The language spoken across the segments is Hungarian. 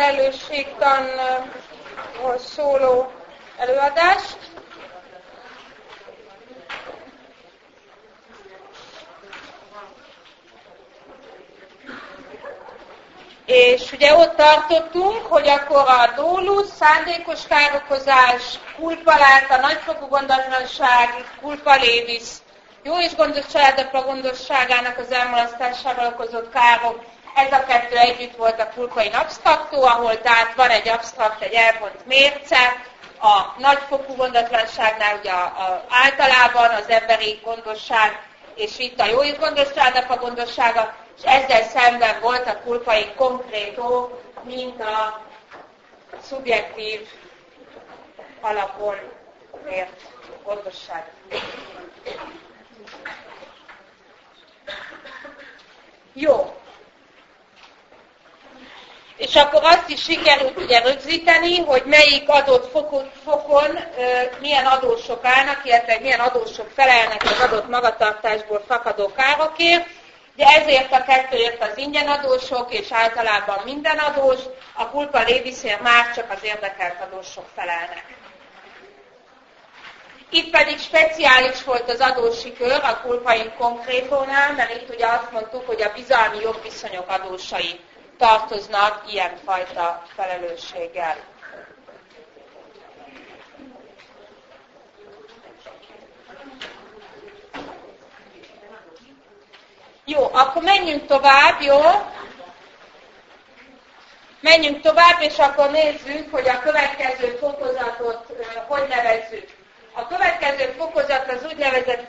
felelősségtanról szóló előadást. És ugye ott tartottunk, hogy akkor a dólus, szándékos károkozás, culpa lata, nagyfokú gondatlanság, culpa levis, jó és gondos családapja gondosságának az elmulasztásával okozott károk, ez a kettő együtt volt a culpa in abstracto, ahol tehát van egy absztrakt, egy elvont mérce, a nagyfokú gondatlanságnál ugye általában az emberi gondosság, és itt a jó és gondos családapja gondossága, és ezzel szemben volt a culpa in concreto, mint a szubjektív alapon mért gondosság. Jó. És akkor azt is sikerült ugye rögzíteni, hogy melyik adott fokon milyen adósok állnak, illetve milyen adósok felelnek az adott magatartásból fakadó károkért. De ezért a kettőért az ingyenadósok, és általában minden adós, a culpa levisért már csak az érdekelt adósok felelnek. Itt pedig speciális volt az adósi kör a culpa in concretónál, mert itt ugye azt mondtuk, hogy a bizalmi jogviszonyok adósai tartoznak ilyenfajta felelősséggel. Jó, akkor menjünk tovább, jó? Menjünk tovább, és akkor nézzük, hogy a következő fokozatot hogy nevezzük. A következő fokozat az úgynevezett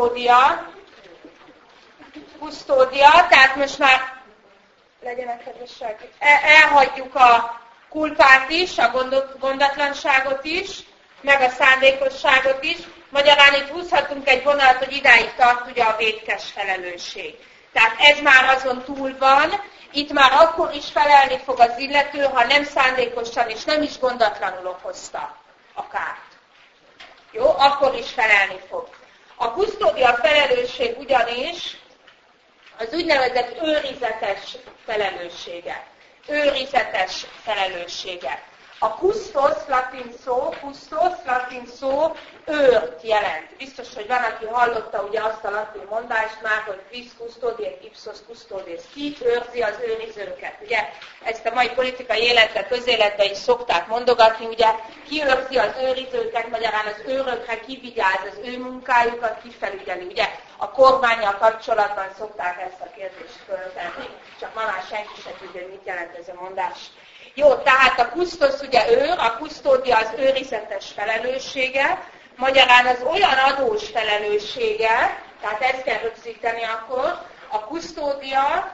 kusztódia, tehát most már legyenek kedvesek, elhagyjuk a kulpát is, a gondatlanságot is, meg a szándékosságot is. Magyarán itt húzhatunk egy vonalat, hogy idáig tart ugye a vétkes felelősség. Tehát ez már azon túl van, itt már akkor is felelni fog az illető, ha nem szándékosan és nem is gondatlanul okozta a kárt. Jó, akkor is felelni fog. A kusztódia felelősség ugyanis az úgynevezett őrizetes felelőssége. Őrizetes felelőssége. A custos latin szó őrt jelent. Biztos, hogy van, aki hallotta ugye azt a latin mondást már, hogy quis custodiet ipsos custodes, ki őrzi az őrizőket. Ugye ezt a mai politikai életben, közéletben is szokták mondogatni, ugye ki őrzi az őrizőket, magyarán az őrökre ki vigyáz az ő munkájukat, ki felügyeli. Ugye a kormánnyal kapcsolatban szokták ezt a kérdést föltenni, csak ma már senki sem tudja, hogy mit jelent ez a mondás. Jó, tehát a kusztosz ugye őr, a kusztódia az őrizetes felelőssége, magyarán az olyan adós felelőssége, tehát ezt kell rögzíteni akkor, a kusztódia,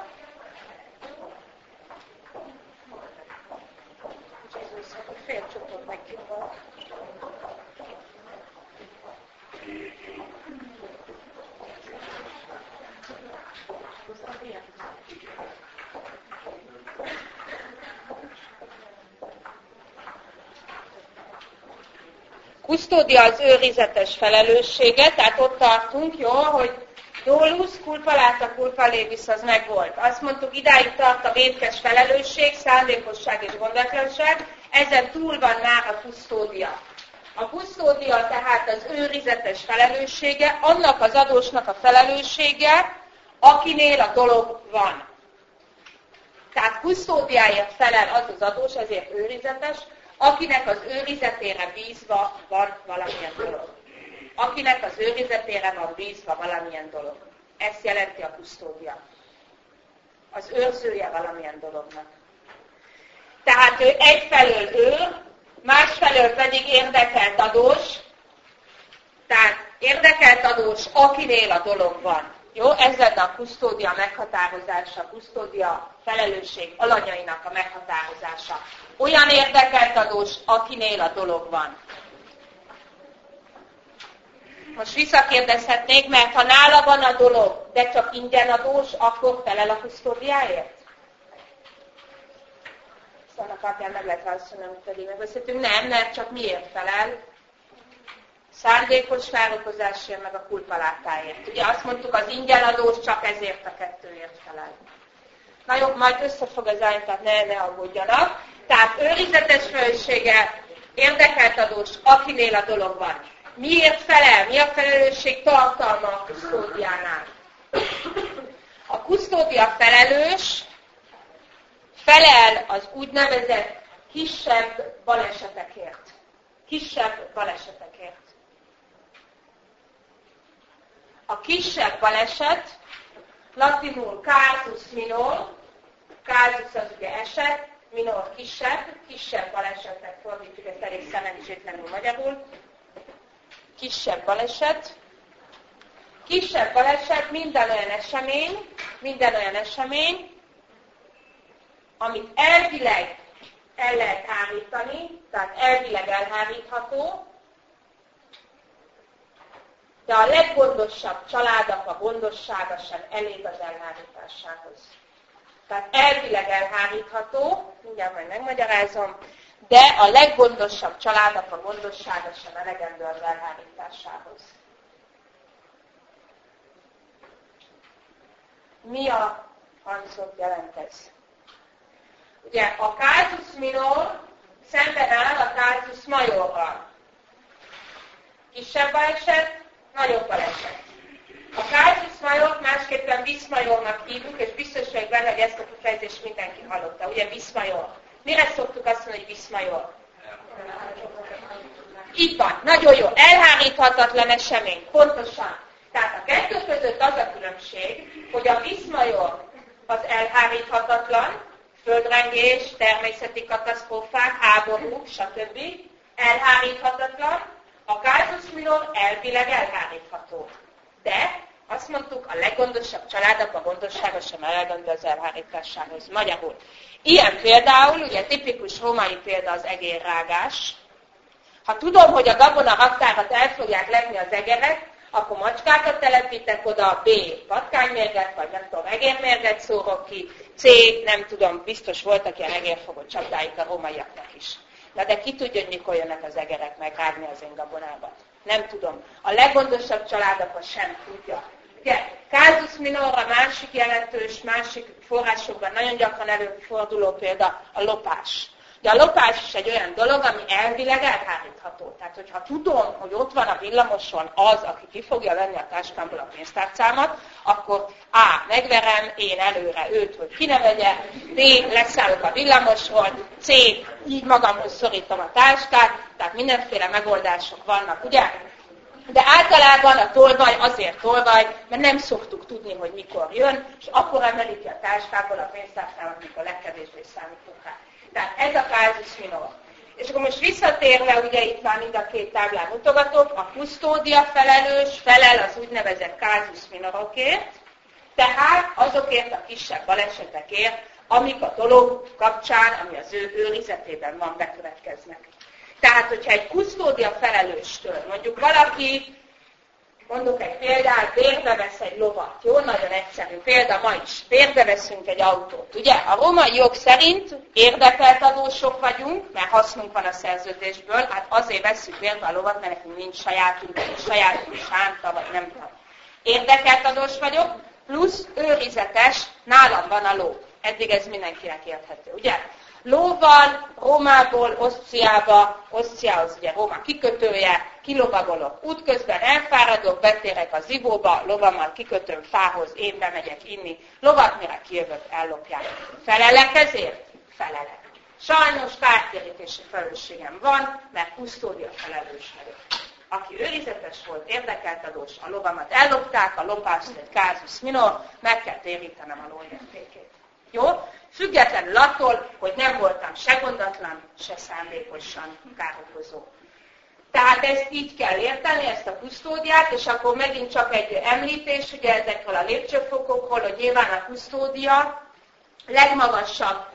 kusztódia az őrizetes felelőssége, tehát ott tartunk, jó, hogy dolus, culpa lata, culpa levis, az megvolt. Azt mondtuk, idáig tart a vétkes felelősség, szándékosság és gondatlanság, ezen túl van már a kusztódia. A kusztódia tehát az őrizetes felelőssége, annak az adósnak a felelőssége, akinél a dolog van. Tehát kusztódiáért felel az az adós, ezért őrizetes, akinek az őrizetére bízva van valamilyen dolog. Akinek az őrizetére van bízva valamilyen dolog. Ezt jelenti a kusztódia. Az őrzője valamilyen dolognak. Tehát ő egyfelől őr, másfelől pedig érdekelt adós. Tehát érdekelt adós, akinél a dolog van. Jó, ez lenne a kusztódia meghatározása, a kusztódia felelősség alanyainak a meghatározása. Olyan érdekelt adós, akinél a dolog van. Most visszakérdezhetnék, mert ha nála van a dolog, de csak ingyen adós, akkor felel a kusztódiáért? Szóval a kapján meg lehet válaszolni, amit pedig megbeszéltünk. Nem, mert csak miért felel? Szándékos károkozásért, meg a culpa látáért. Ugye azt mondtuk, az ingyenadós csak ezért a kettőért felel. Na jó, majd összefog az ány, tehát ne aggódjanak. Tehát őrizetes felelőssége, érdekelt adós, akinél a dolog van. Miért felel? Mi a felelősség tartalma a kusztódiánál? A kusztódia felelős felel az úgynevezett kisebb balesetekért. Kisebb balesetekért. A kisebb baleset, latinul casus minor, casus az ugye eset, minor kisebb balesetek fordítjuk, ezt elég szerencsétlenül magyarul. Kisebb baleset. Kisebb baleset minden olyan esemény, amit elvileg el lehet hárítani, tehát elvileg elhárítható, de a leggondosabb családapa gondossága sem elég az elhárításához. Tehát elvileg elhárítható, mindjárt majd megmagyarázom, de a leggondosabb családapa gondossága sem elegendő az elhárításához. Mi a francot jelent ez? Ugye a casus minor szemben áll a casus majorral. Kisebb baleset, nagyobb baleset. A casus majort másképpen vis majornak hívjuk, és biztos vagyok benne, hogy ezt a kifejezést mindenki hallotta. Ugye vis major. Mire szoktuk azt mondani, hogy vis major? Így van, nagyon jó. Elháríthatatlan esemény. Pontosan. Tehát a kettő között az a különbség, hogy a vis major az elháríthatatlan, földrengés, természeti katasztrófák, háború, stb. Elháríthatatlan, a casus minor elvileg elhárítható. De azt mondtuk, a leggondosabb családapa gondossága sem elegendő az elhárításához. Magyarul. Ilyen például, ugye tipikus római példa az egérrágás. Ha tudom, hogy a gabona raktárat el fogják lenni az egerek, akkor macskákat telepítek oda, B. patkánymérget, vagy nem tudom, egérmérget szórok ki, C. nem tudom, biztos voltak ilyen egérfogott csapdáik a rómaiaknak is. De ki tudja, hogy mikor jönnek az egerek megrágni az én gabonámat? Nem tudom. A leggondosabb családapa sem tudja. Ugye, casus minor a másik jelentős, másik forrásokban nagyon gyakran előforduló példa a lopás. De a lopás is egy olyan dolog, ami elvileg elhárítható. Tehát, hogyha tudom, hogy ott van a villamoson az, aki ki fogja venni a táskámból a pénztárcámat, akkor A. megverem én előre őt, hogy ki ne vegye, B. leszállok a villamosról, C. így magamhoz szorítom a táskát, tehát mindenféle megoldások vannak, ugye? De általában a tolvaj azért tolvaj, mert nem szoktuk tudni, hogy mikor jön, és akkor emelik ki a táskából a pénztárcámat, mikor legkevésbé számítunk rá. Tehát ez a casus minor. És akkor most visszatérve, ugye itt már mind a két táblán mutogatok, a kusztódia felelős, felel az úgynevezett casus minorokért, tehát azokért a kisebb balesetekért, amik a dolog kapcsán, ami az ő őrizetében van, bekövetkeznek. Tehát, hogyha egy kusztódia felelőstől, mondjuk valaki, mondok egy példát, bérbe vesz egy lovat. Jó, nagyon egyszerű példa ma is. Bérbe veszünk egy autót. Ugye, a római jog szerint érdekelt adósok vagyunk, mert hasznunk van a szerződésből, hát azért vesszük bérbe a lovat, mert nekünk nincs sajátunk sánta, vagy nem tudom. Érdekelt adós vagyok, plusz őrizetes, nálam van a ló. Eddig ez mindenkinek érthető, ugye? Ló van Rómából Oszciába, Oszciához ugye Róma kikötője, kilovagolok. Útközben elfáradok, betérek a zivóba, lovammal kikötöm fához, én bemegyek inni. Lovat mire kijövök, ellopják. Felelek ezért? Felelek. Sajnos kártérítési felelősségem van, mert kusztódia felelős vagyok. Aki őrizetes volt, érdekelt adós, a lovamat ellopták, a lopás egy casus minor, meg kell térítenem a lóértékét. Jó? Függetlenül attól, hogy nem voltam se gondatlan, se szándékosan károkozó. Tehát ezt így kell érteni, ezt a kusztódiát, és akkor megint csak egy említés, ugye ezekről a lépcsőfokokról, hogy nyilván a kusztódia legmagasabb,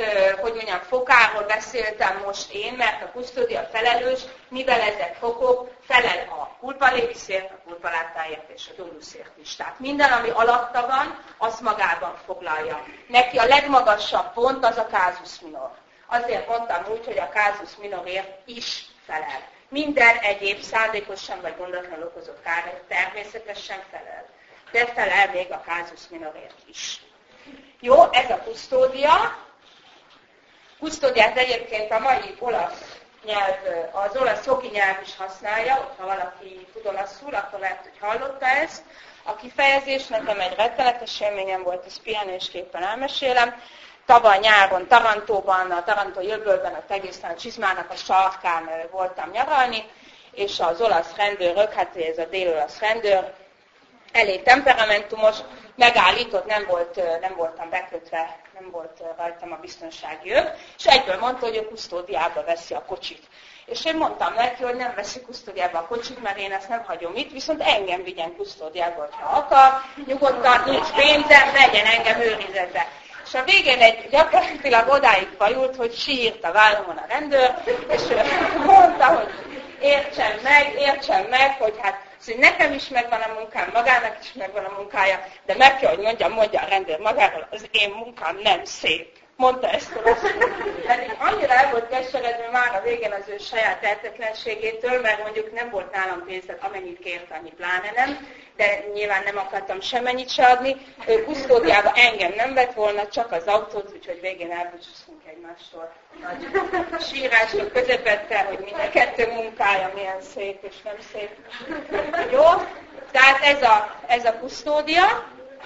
fokáról beszéltem most én, mert a kusztódia felelős, mivel ezek fokok, felel a culpa levisért, a culpa látáért és a dolusért is. Tehát minden, ami alatta van, azt magában foglalja. Neki a legmagasabb pont az a casus minor. Azért mondtam úgy, hogy a casus minorért is felel. Minden egyéb szándékosan vagy gondatlanul okozott kárért természetesen felel. De felel még a casus minorért is. Jó, ez a kusztódia. Kusztódiát egyébként a mai olasz nyelv, az olasz jogi nyelv is használja, ha valaki tud olaszul, akkor lehet, hogy hallotta ezt. A kifejezés nekem egy rettenetes élményem volt, ezt pihenésképpen elmesélem. Tavaly nyáron Tarantóban, a Tarantói öbölben, a egészen a Csizmának a sarkán voltam nyaralni, és az olasz rendőrök, hát ez a dél-olasz rendőr, elég temperamentumos, megállított, nem voltam bekötve, nem volt rajtam a biztonsági öv, és egyből mondta, hogy a kusztódiába veszi a kocsit. És én mondtam neki, hogy nem veszi kusztódiába a kocsit, mert én ezt nem hagyom itt, viszont engem vigyen kusztódiába, ha akar, nyugodtan, nincs pénzem, vegyen engem őrizetbe. És a végén gyakorlatilag odáig fajult, hogy sírt a vállamon a rendőr, és mondta, hogy értsen meg, hogy hát szóval nekem is megvan a munkám, magának is megvan a munkája, de meg kell, hogy mondja a rendőr magáról, az én munkám nem szép. Mondta ezt a pedig annyira el volt keseredve már a végén az ő saját tehetetlenségétől, mert mondjuk nem volt nálam pénz, amennyit kért, annyi pláne nem, de nyilván nem akartam semmennyit se adni. Ő kusztódiába engem nem vett volna, csak az autót, úgyhogy végén elbúcsúztunk egymástól. Nagy sírások közepette, hogy mind a kettő munkája milyen szép és nem szép. Jó? Tehát ez a kusztódia.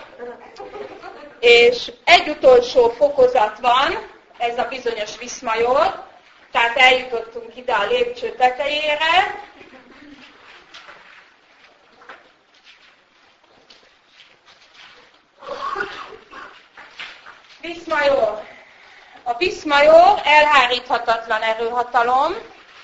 És egy utolsó fokozat van, ez a bizonyos viszmajor, tehát eljutottunk ide a lépcső tetejére. Viszmajor. A viszmajor elháríthatatlan erőhatalom.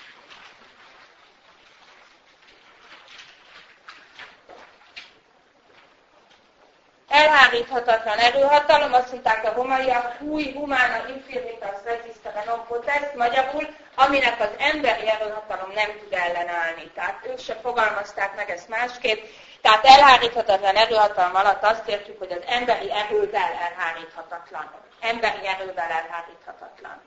Elháríthatatlan erőhatalom, azt mondták a romaiak, hui humana infirmitas resistere non potest, magyarul, aminek az emberi erőhatalom nem tud ellenállni. Tehát ők se fogalmazták meg ezt másképp. Tehát elháríthatatlan erőhatalom alatt azt értjük, hogy az emberi erővel elháríthatatlan. Emberi erővel elháríthatatlan.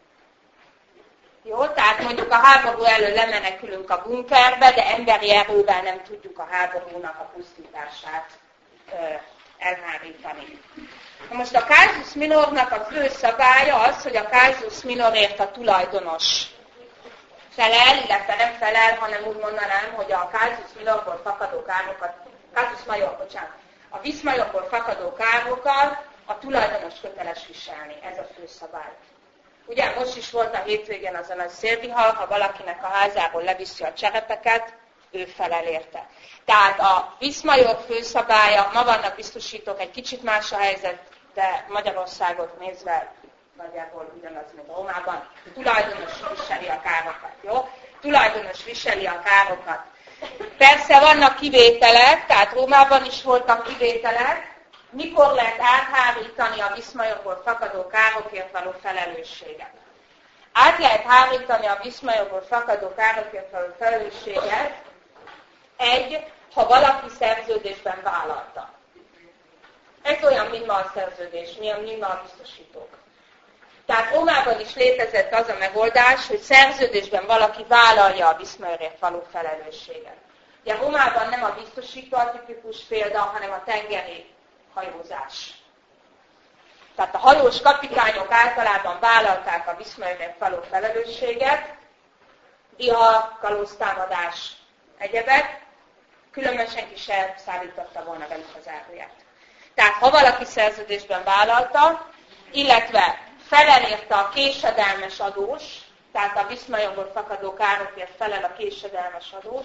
Jó, tehát mondjuk a háború elől lemenekülünk a bunkerbe, de emberi erővel nem tudjuk a háborúnak a pusztítását elhárítani. Na most a casus minornak a fő szabálya az, hogy a casus minorért a tulajdonos felel, illetve nem felel, hanem úgy mondanám, hogy a casus minorból fakadó károkat, casus major, bocsánat, a viszmajorból fakadó károkat a tulajdonos köteles viselni. Ez a fő szabály. Ugye most is volt a hétvégén az a nagy szélvihar, ha valakinek a házából leviszi a cserepeket, ő felel érte. Tehát a viszmajor főszabálya, ma vannak biztosítók, egy kicsit más a helyzet, de Magyarországot nézve nagyjából ugyanaz, mint Rómában, tulajdonos viseli a károkat, jó? Tulajdonos viseli a károkat. Persze vannak kivételek, tehát Rómában is voltak kivételek, mikor lehet áthárítani a viszmajorból fakadó károkért való felelősséget. Át lehet hárítani a viszmajorból fakadó károkért való felelősséget, ha valaki szerződésben vállalta. Ez olyan, mint ma a szerződés, mint ma a biztosítók. Tehát Rómában is létezett az a megoldás, hogy szerződésben valaki vállalja a viszmajorért való felelősséget. Ugye Rómában nem a biztosító a tipikus példa, hanem a tengeri hajózás. Tehát a hajós kapitányok általában vállalták a viszmajorért való felelősséget, vihar, kalóztámadás, egyebek, különben senki sem szállította volna velük az áruját. Tehát ha valaki szerződésben vállalta, illetve felel érte a késedelmes adós, tehát a viszmajorból fakadó károkért felel a késedelmes adós,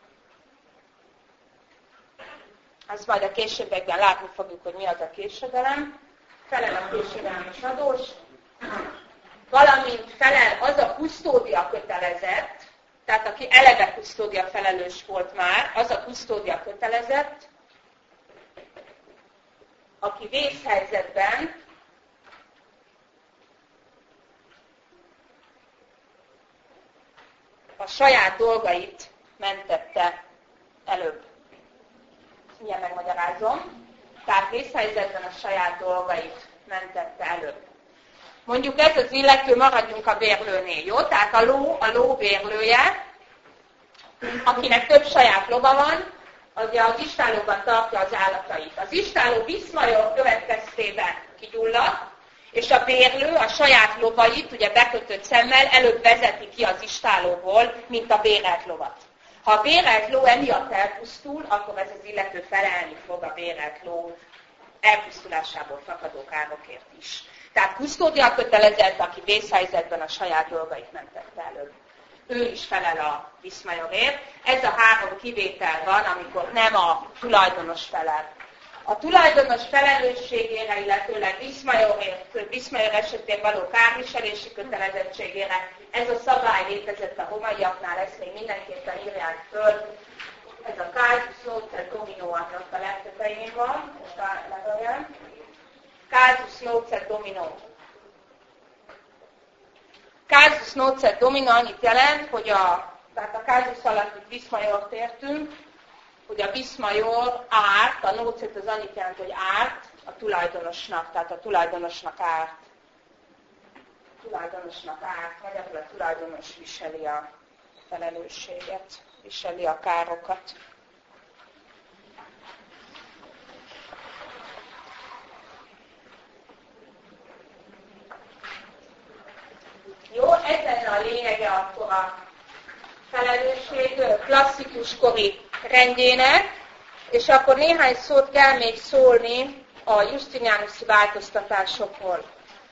azt majd a későbbiekben látni fogjuk, hogy mi az a késedelem, felel a késedelmes adós, valamint felel az a kusztódia kötelezett, tehát aki eleve kusztódia felelős volt már, az a kusztódia kötelezett, aki vészhelyzetben a saját dolgait mentette előbb. Ilyen megmagyarázom. Tehát vészhelyzetben a saját dolgait mentette előbb. Mondjuk ez az illető, maradjunk a bérlőnél, jó? Tehát a ló bérlője, akinek több saját lova van, az istállóban tartja az állatait. Az istálló viszmajor következtében kigyullad, És a bérlő a saját lovait, ugye bekötött szemmel előbb vezeti ki az istállóból, mint a bérelt lovat. Ha a bérelt ló emiatt elpusztul, akkor ez az illető felelni fog a bérelt ló elpusztulásából fakadó károkért is. Tehát kusztódia kötelezett, aki vészhelyzetben a saját dolgait mentette elő. Ő is felel a viszmajorért. Ez a 3 kivétel van, amikor nem a tulajdonos felel. A tulajdonos felelősségére, illetőleg viszmajor esetén való kárviselési kötelezettségére ez a szabály létezett a romaiaknál, ezt még mindenképpen írják föl. Ez a casus nocer domino, annak a legtetején van, legalább. Casus nocer domino. Casus nocer domino annyit jelent, hogy tehát a casus alatt itt viszmajort értünk, hogy a viszmajor árt, a nócet az annyit jelent, hogy árt a tulajdonosnak, tehát a tulajdonosnak árt. Magyarul a tulajdonos viseli a felelősséget, viseli a károkat. Jó, ez lenne a lényege akkor a felelősség klasszikus kori rendjének, és akkor néhány szót kell még szólni a Justinianuszi változtatásokról.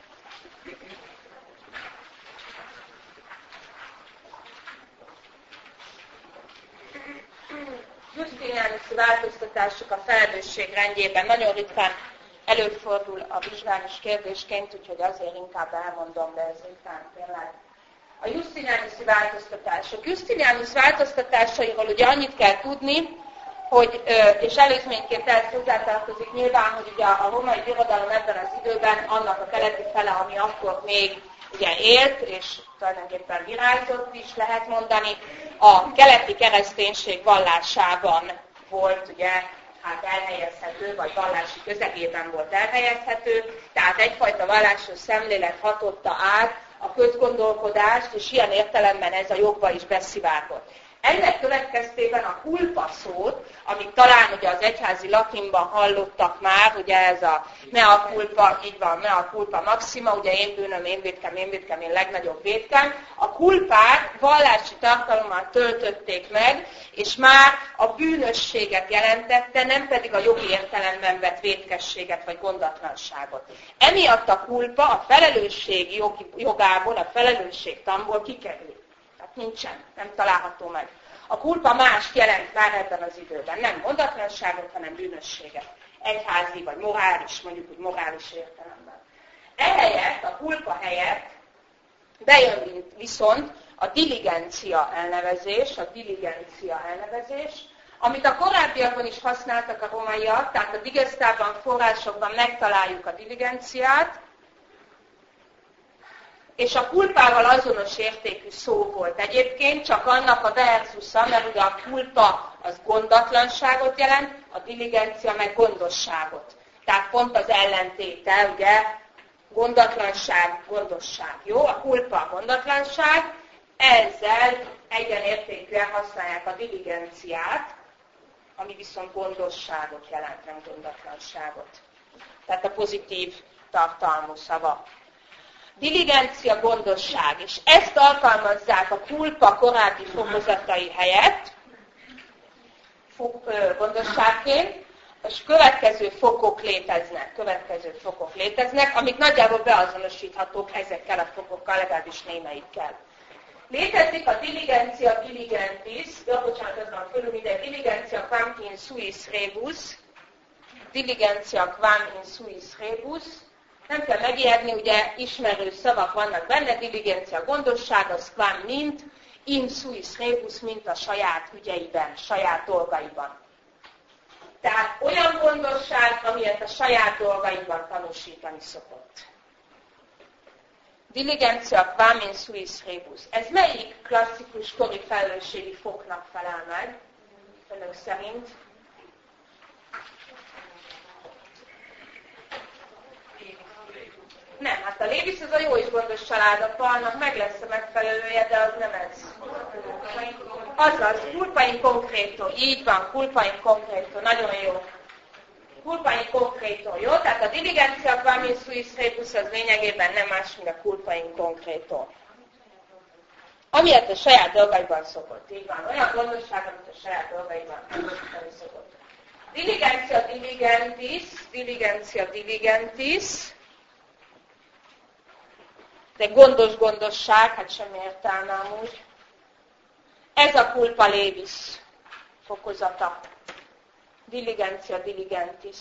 Justinianuszi változtatások a felelősség rendjében nagyon ritkán előfordul a vizsgálós kérdésként, úgyhogy azért inkább elmondom, de ez ritkán tényleg. A Justinianuszi változtatások. Justinianus változtatásairól ugye annyit kell tudni, hogy, és előzményként ez hozzátartozik nyilván, hogy ugye a római birodalom ebben az időben annak a keleti fele, ami akkor még ugye élt, és tulajdonképpen virágzott is lehet mondani, a keleti kereszténység vallásában volt ugye hát elhelyezhető, vagy vallási közegében volt elhelyezhető, tehát egyfajta vallásos szemlélet hatotta át a közgondolkodást, és ilyen értelemben ez a jogba is beszivárgott. Ennek következtében a culpa szót, amit talán ugye az egyházi latinban hallottak már, ugye ez a mea culpa, így van, mea culpa maxima, ugye én bűnöm, én vétkem, én legnagyobb vétkem. A culpát vallási tartalommal töltötték meg, és már a bűnösséget jelentette, nem pedig a jogi értelemben vett vétkességet vagy gondatlanságot. Emiatt a culpa a felelősség jogából, a felelősség tanból kikerül. Nincsen, nem található meg. A culpa mást jelent már ebben az időben. Nem gondatlanságot, hanem bűnösséget. Egyházi vagy morális, mondjuk úgy morális értelemben. Ehelyett, a culpa helyett bejön viszont a diligencia elnevezés, amit a korábbiakban is használtak a rómaiak, tehát a digesztában, forrásokban megtaláljuk a diligenciát, és a culpával azonos értékű szó volt egyébként, csak annak a verzusza, mert ugye a culpa az gondatlanságot jelent, a diligencia meg gondosságot. Tehát pont az ellentéte, ugye, gondatlanság, gondosság. Jó, a culpa a gondatlanság, ezzel egyenértékűen használják a diligenciát, ami viszont gondosságot jelent, nem gondatlanságot. Tehát a pozitív tartalmú szava. Diligencia, gondosság, és ezt alkalmazzák a culpa korábbi fokozatai helyett, gondosságként, és következő fokok léteznek, amik nagyjából beazonosíthatók ezekkel a fokokkal, legalábbis némelyikkel. Létezik a diligencia diligentis, bocsánat, az van fölül minden, diligencia quam in suis rebus, nem kell megijedni, ugye ismerő szavak vannak benne, diligencia gondosság, az quam mint, in suis rebus, mint a saját ügyeiben, saját dolgaiban. Tehát olyan gondosság, amilyet a saját dolgaiban tanúsítani szokott. Diligencia quam in suis rebus. Ez melyik klasszikus kori felelősségi foknak felel meg, önök szerint? Nem, hát a Lévis az a jó és gondos családapa, annak meg lesz a megfelelője, de az nem ez. Azaz, culpa in concreto, így van, culpa in concreto, nagyon jó. culpa in concreto, jó? Tehát a diligentia quamin suis rebus az lényegében nem más, mint a culpa in concreto. Amiért a saját dolgaiban szokott, így van. Olyan gondosság, amit a saját dolgaiban nem szokott. Diligentia diligentis, de gondosság, hát semmi értelme amúgy. Ez a culpa levis fokozata. Diligentia diligentis.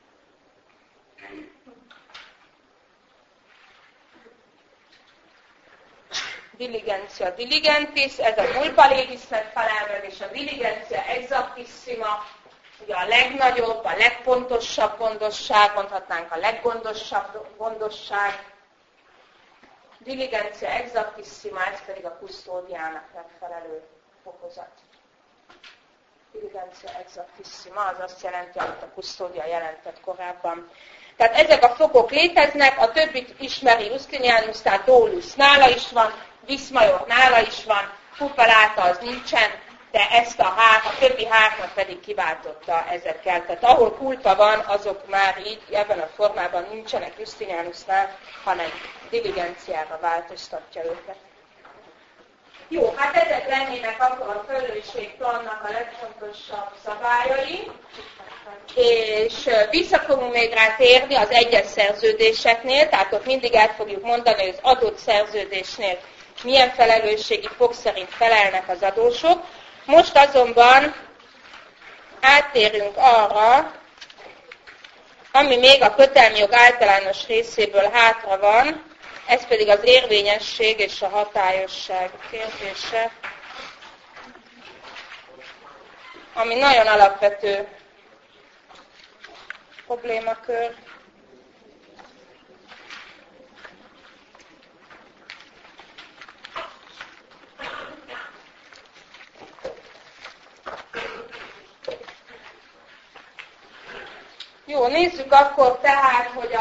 Diligentia diligentis, ez a culpa levisnek felel meg, és a diligentia exactissima, ugye a legnagyobb, a legpontosabb gondosság, mondhatnánk a leggondosabb gondosság. Diligentia exactissima, ez pedig a custodiának megfelelő fokozat. Diligentia exactissima, az azt jelenti, amit a custódia jelentett korábban. Tehát ezek a fokok léteznek, a többit ismeri Justinianus, tehát Dolus nála is van, Viszmajor nála is van, Puppeláta az nincsen, de ezt a többi hármat pedig kiváltotta ezekkel. Tehát ahol kulpa van, azok már így ebben a formában nincsenek Justinianusnál, hanem diligenciára változtatja őket. Jó, hát ezek lennének akkor a felelősségtannak a legfontosabb szabályai, és vissza fogunk még rá térni az egyes szerződéseknél, tehát ott mindig el fogjuk mondani, hogy az adott szerződésnél milyen felelősségi fok szerint felelnek az adósok. Most azonban áttérünk arra, ami még a kötelmi jog általános részéből hátra van, ez pedig az érvényesség és a hatályosság kérdése, ami nagyon alapvető problémakör. Jó, nézzük akkor tehát, hogy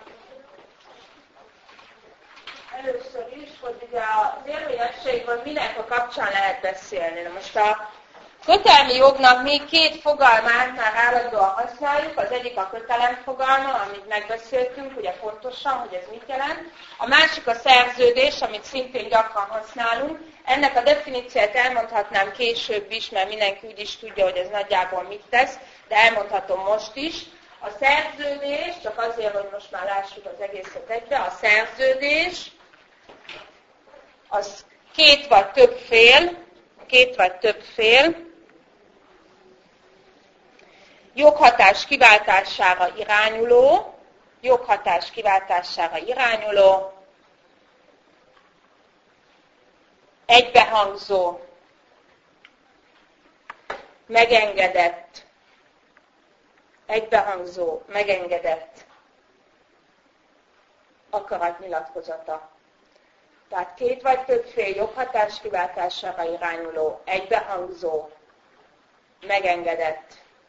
először is, hogy ugye az érvényességről minek a kapcsán lehet beszélni. Na most a kötelmi jognak még két fogalmát már állandóan használjuk, az egyik a kötelem fogalma, amit megbeszéltünk, ugye pontosan, hogy ez mit jelent. A másik a szerződés, amit szintén gyakran használunk. Ennek a definíciót elmondhatnám később is, mert mindenki úgy is tudja, hogy ez nagyjából mit tesz, de elmondhatom most is. A szerződés, csak azért, hogy most már lássuk az egészet egybe, a szerződés az két vagy több fél joghatás kiváltására irányuló, egybehangzó, megengedett akaratnyilatkozata. Tehát két vagy több fél joghatás kiváltására irányuló, egybehangzó, megengedett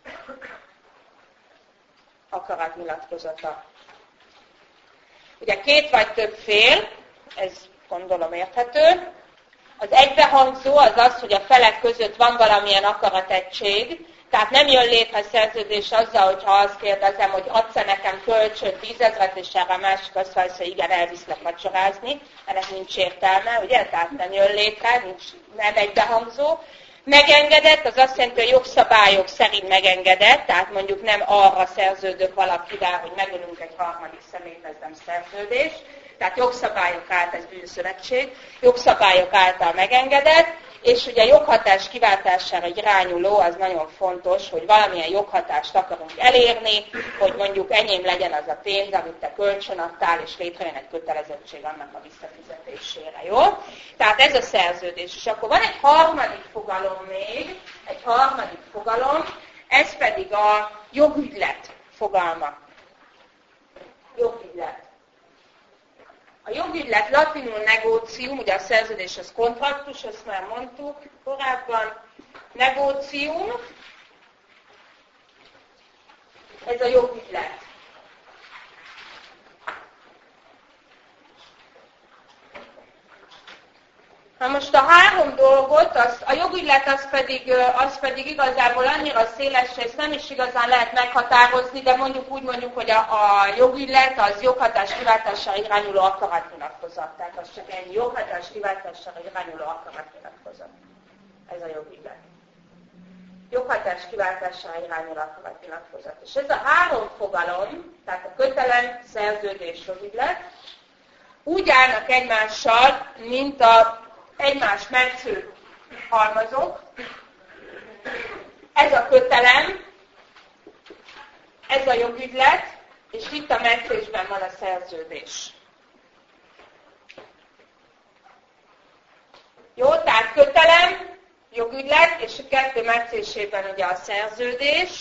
akaratnyilatkozata. Ugye két vagy több fél, ez gondolom érthető. Az egybehangzó az az, hogy a felek között van valamilyen akarategység, tehát nem jön létre szerződés azzal, hogyha azt kérdezem, hogy adsz-e nekem kölcsön 10 000-et, és erre a másik azt mondja, hogy igen, elviszlek vacsorázni, ennek nincs értelme, ugye? Tehát nem jön létre, nem egybehangzó. Megengedett, az azt jelenti, hogy a jogszabályok szerint megengedett, tehát mondjuk nem arra szerződök valakivel, hogy megölünk egy harmadik személyt, ez nem szerződés. Tehát jogszabályok által, ez bűnszövetség, jogszabályok által megengedett, és ugye joghatás kiváltására irányuló, az nagyon fontos, hogy valamilyen joghatást akarunk elérni, hogy mondjuk enyém legyen az a pénz, amit te kölcsön adtál, és létrejön egy kötelezettség annak a visszafizetésére, jó? Tehát ez a szerződés. És akkor van egy harmadik fogalom még, ez pedig a jogügylet fogalma. Jogügylet. A jogügylet latinul negócium, ugye a szerződés az kontraktus, ezt már mondtuk korábban. Negócium, ez a jogügylet. Na most a három dolgot, a jogügylet az pedig igazából annyira széles, hogy ezt nem is igazán lehet meghatározni, de úgy mondjuk, hogy a jogügylet az joghatás kiváltására irányuló akaratnyilatkozat. Tehát az csak ennyi joghatás kiváltására irányuló akaratnyilatkozat. Ez a jogügylet. Joghatás kiváltására irányuló akaratnyilatkozat. És ez a három fogalom, tehát a kötelem, szerződés, jogügylet, úgy állnak egymással, mint a egymás metsző halmazok. Ez a kötelem, ez a jogügylet, és itt a metszésben van a szerződés. Jó, tehát kötelem, jogügylet, és a kettő metszésében ugye a szerződés.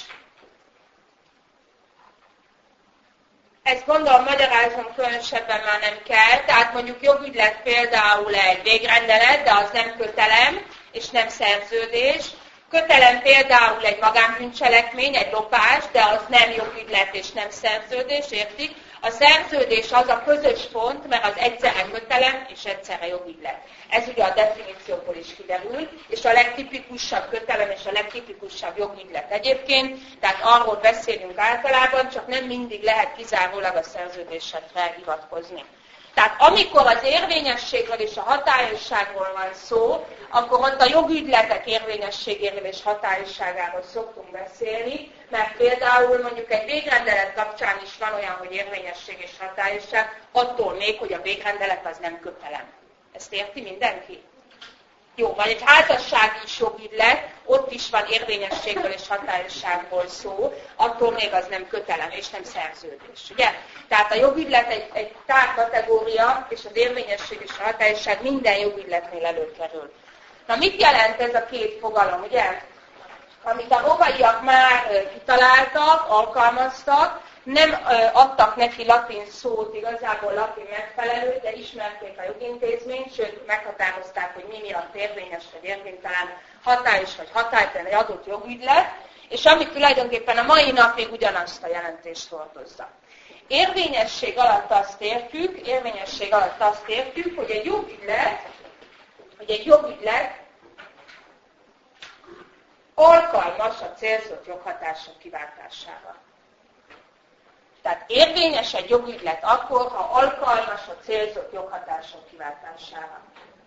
Ezt gondolom magyarázom különösebben már nem kell, tehát mondjuk jogügylet például egy végrendelet, de az nem kötelem, és nem szerződés. Kötelem például egy magánbűncselekmény, egy lopás, de az nem jogügylet és nem szerződés, értik? A szerződés az a közös pont, mert az egyszerre kötelem és egyszerre jogügylet. Ez ugye a definícióból is kiderül, és a legtipikusabb kötelem és a legtipikusabb jogügylet egyébként, tehát arról beszélünk általában, csak nem mindig lehet kizárólag a szerződésekre hivatkozni. Tehát amikor az érvényességről és a hatályosságról van szó, akkor ott a jogügyletek érvényességéről és hatályosságáról szoktunk beszélni, mert például mondjuk egy végrendelet kapcsán is van olyan, hogy érvényesség és hatályosság, attól még, hogy a végrendelet az nem kötelem. Ezt érti mindenki? Jó, vagy egy házassági is jogügylet, ott is van érvényességről és hatályosságból szó, attól még az nem kötelem és nem szerződés, ugye? Tehát a jogügylet egy tárkategória, és az érvényesség és a hatályosság minden jogügyletnél előkerül. Na mit jelent ez a két fogalom, ugye? Amit a rómaiak már kitaláltak, alkalmaztak, nem adtak neki latin szót, igazából latin megfelelőt, de ismerték a jogintézményt, sőt meghatározták, hogy mi miatt érvényes vagy érvénytelen, hatályos vagy hatálytalan egy adott jogügylet, és ami tulajdonképpen a mai napig ugyanazt a jelentést hordozza. Érvényesség alatt azt értjük, hogy egy jogügylet alkalmas a célzott joghatások kiváltására. Tehát érvényes egy jogügylet akkor, ha alkalmas a célzott joghatások kiváltására.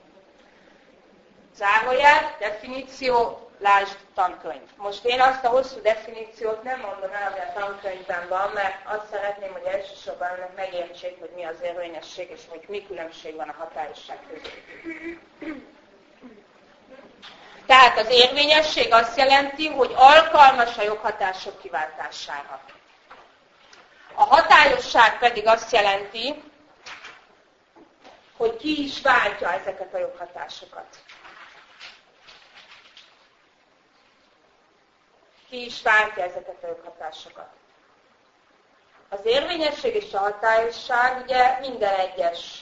Zárójel, definíció, lásd tankönyv. Most én azt a hosszú definíciót nem mondom el, ami a tankönyvben van, mert azt szeretném, hogy elsősorban önök megértsék, hogy mi az érvényesség, és hogy mi különbség van a hatályosság között. Tehát az érvényesség azt jelenti, hogy alkalmas a joghatások kiváltására. A hatályosság pedig azt jelenti, hogy ki is váltja ezeket a joghatásokat. Ki is váltja ezeket a joghatásokat. Az érvényesség és a hatályosság ugye minden egyes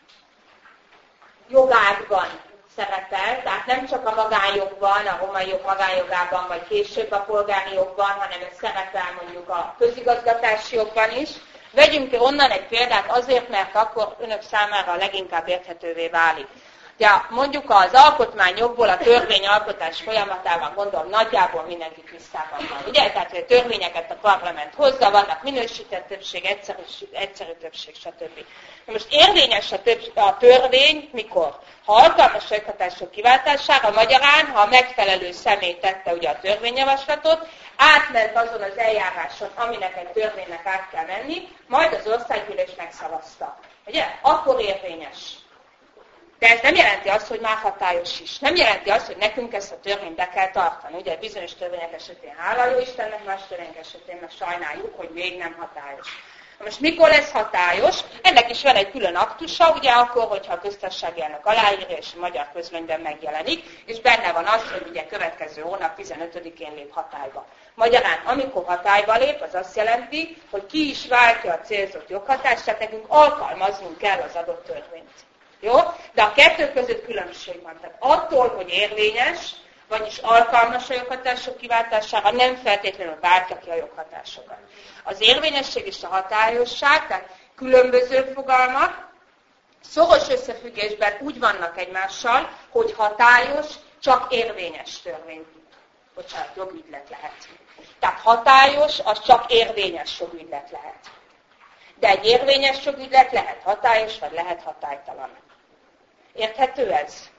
jogágban szerepel, tehát nem csak a magánjogban, a római jog magánjogában, vagy később a polgári jogban, hanem ez szerepel mondjuk a közigazgatási jogban is. Vegyünk onnan egy példát azért, mert akkor önök számára leginkább érthetővé válik. Ja, mondjuk az alkotmányjogból a törvényalkotás folyamatában gondolom nagyjából mindenki tisztában van. Ugye? Tehát, hogy a törvényeket a parlament hozza, vannak minősített többség, egyszerű többség, stb. Na most érvényes a törvény mikor? Ha alkalmas a joghatások kiváltására, magyarán, ha a megfelelő személy tette ugye a törvényjavaslatot, átment azon az eljáráson, aminek egy törvénynek át kell menni, majd az országgyűlés megszavazta. Ugye? Akkor érvényes. De ez nem jelenti azt, hogy már hatályos is. Nem jelenti azt, hogy nekünk ezt a törvényt be kell tartani. Ugye bizonyos törvények esetén hála jó Istennek, más törvények esetén meg sajnáljuk, hogy még nem hatályos. Most mikor lesz hatályos? Ennek is van egy külön aktusa, ugye akkor, hogyha a köztársasági elnök aláírja, és a magyar közlönyben megjelenik, és benne van az, hogy ugye következő hónap 15-én lép hatályba. Magyarán, amikor hatályba lép, az azt jelenti, hogy ki is váltja a célzott joghatást, tehát nekünk alkalmaznunk kell az adott törvényt. Jó? De a kettő között különbség van. Tehát attól, hogy érvényes, vagyis alkalmas a joghatások kiváltására, nem feltétlenül váltja ki a joghatásokat. Az érvényesség és a hatályosság, tehát különböző fogalmak, szoros összefüggésben úgy vannak egymással, hogy hatályos, csak érvényes törvény. Bocsánat, jogügylet lehet. Tehát hatályos, az csak érvényes jogügylet lehet. De egy érvényes jogügylet lehet hatályos, vagy lehet hatálytalan. Érthető ez?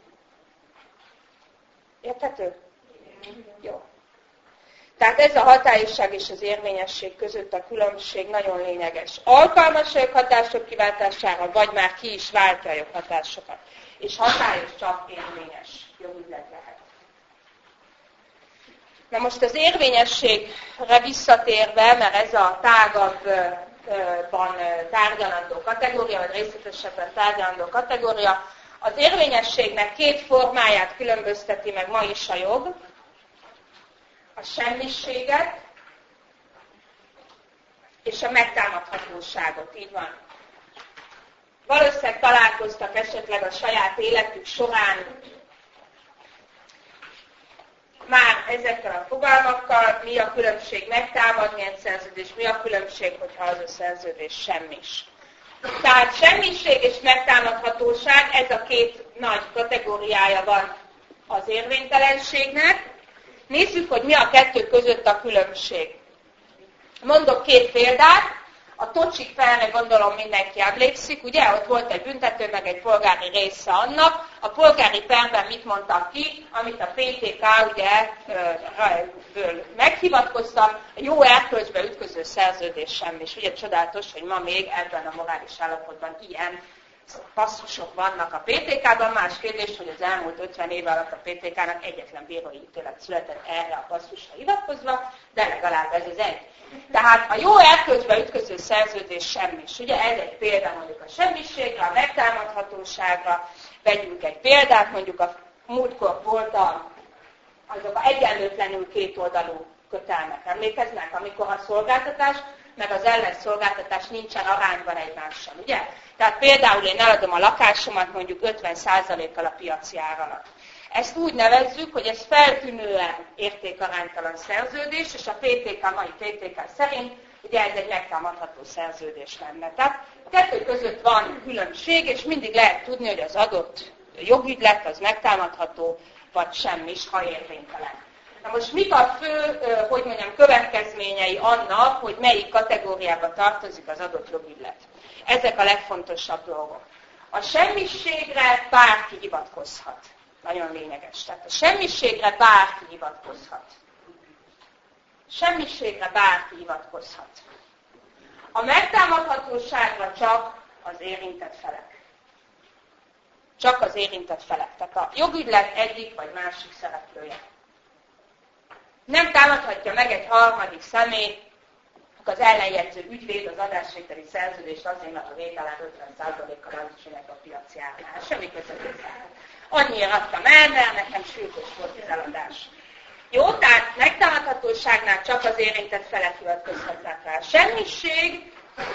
Érthető? Jó. Tehát ez a hatályosság és az érvényesség között a különbség nagyon lényeges. Alkalmas a joghatások kiváltására, vagy már ki is váltja a joghatásokat. És hatályos csak érvényes jogügylet lehet. Na most az érvényességre visszatérve, mert ez a tágabban tárgyalandó kategória, vagy részletesebben tárgyalandó kategória, az érvényességnek két formáját különbözteti meg ma is a jog. A semmiséget és a megtámadhatóságot. Így van. Valószínűleg találkoztak esetleg a saját életük során már ezekkel a fogalmakkal, mi a különbség megtámadni egy szerződés, mi a különbség, hogyha az a szerződés semmis. Tehát semmiség és megtámadhatóság, ez a két nagy kategóriája van az érvénytelenségnek. Nézzük, hogy mi a kettő között a különbség. Mondok két példát. A Tocsik felre gondolom mindenki emlékszik, ugye? Ott volt egy büntető, meg egy polgári része annak. A polgári perben mit mondtak ki, amit a PTK ugye meghivatkoztak, a jó erkölcsbe ütköző szerződés semmis. Ugye csodálatos, hogy ma még ebben a morális állapotban ilyen passzusok vannak a PTK-ban. Más kérdés, hogy az elmúlt 50 év alatt a PTK-nak egyetlen bírói ítélet született erre a passzusra hivatkozva, de legalább ez az egy. Tehát a jó erkölcsbe ütköző szerződés semmis. Ugye ez egy példa mondjuk a semmiségre, a megtámadhatóságra. Vegyünk egy példát, mondjuk a múltkor volt azok a egyenlőtlenül kétoldalú kötelmek. Emlékeznek, amikor a szolgáltatás meg az ellenszolgáltatás nincsen arányban egymással, ugye? Tehát például én eladom a lakásomat mondjuk 50%-kal a piaci ár alatt. Ezt úgy nevezzük, hogy ez feltűnően értékaránytalan szerződés, és a PTK, mai PTK szerint ugye ez egy megtámadható szerződés lenne. Tehát a kettő között van különbség, és mindig lehet tudni, hogy az adott jogügylet az megtámadható, vagy semmis, ha érvénytelen. Na most mik a fő, következményei annak, hogy melyik kategóriába tartozik az adott jogügylet? Ezek a legfontosabb dolgok. A semmisségre bárki hivatkozhat. Nagyon lényeges. Tehát a semmiségre bárki hivatkozhat. Semmiségre bárki hivatkozhat. A megtámadhatóságra csak az érintett felek. Csak az érintett felek. Tehát a jogügylet egyik vagy másik szereplője. Nem támadhatja meg egy harmadik személy, az ellenjegyző ügyvéd az adásvételi szerződést azért, mert a vételen 50%-kal alacsonyabb a piaci árnál. Semmi közöttében. Annyira adtam el, mert nekem sürgős volt az eladás. Jó, tehát megtámadhatóságnál csak az érintett felek hivatkozhatnak rá. Semmisség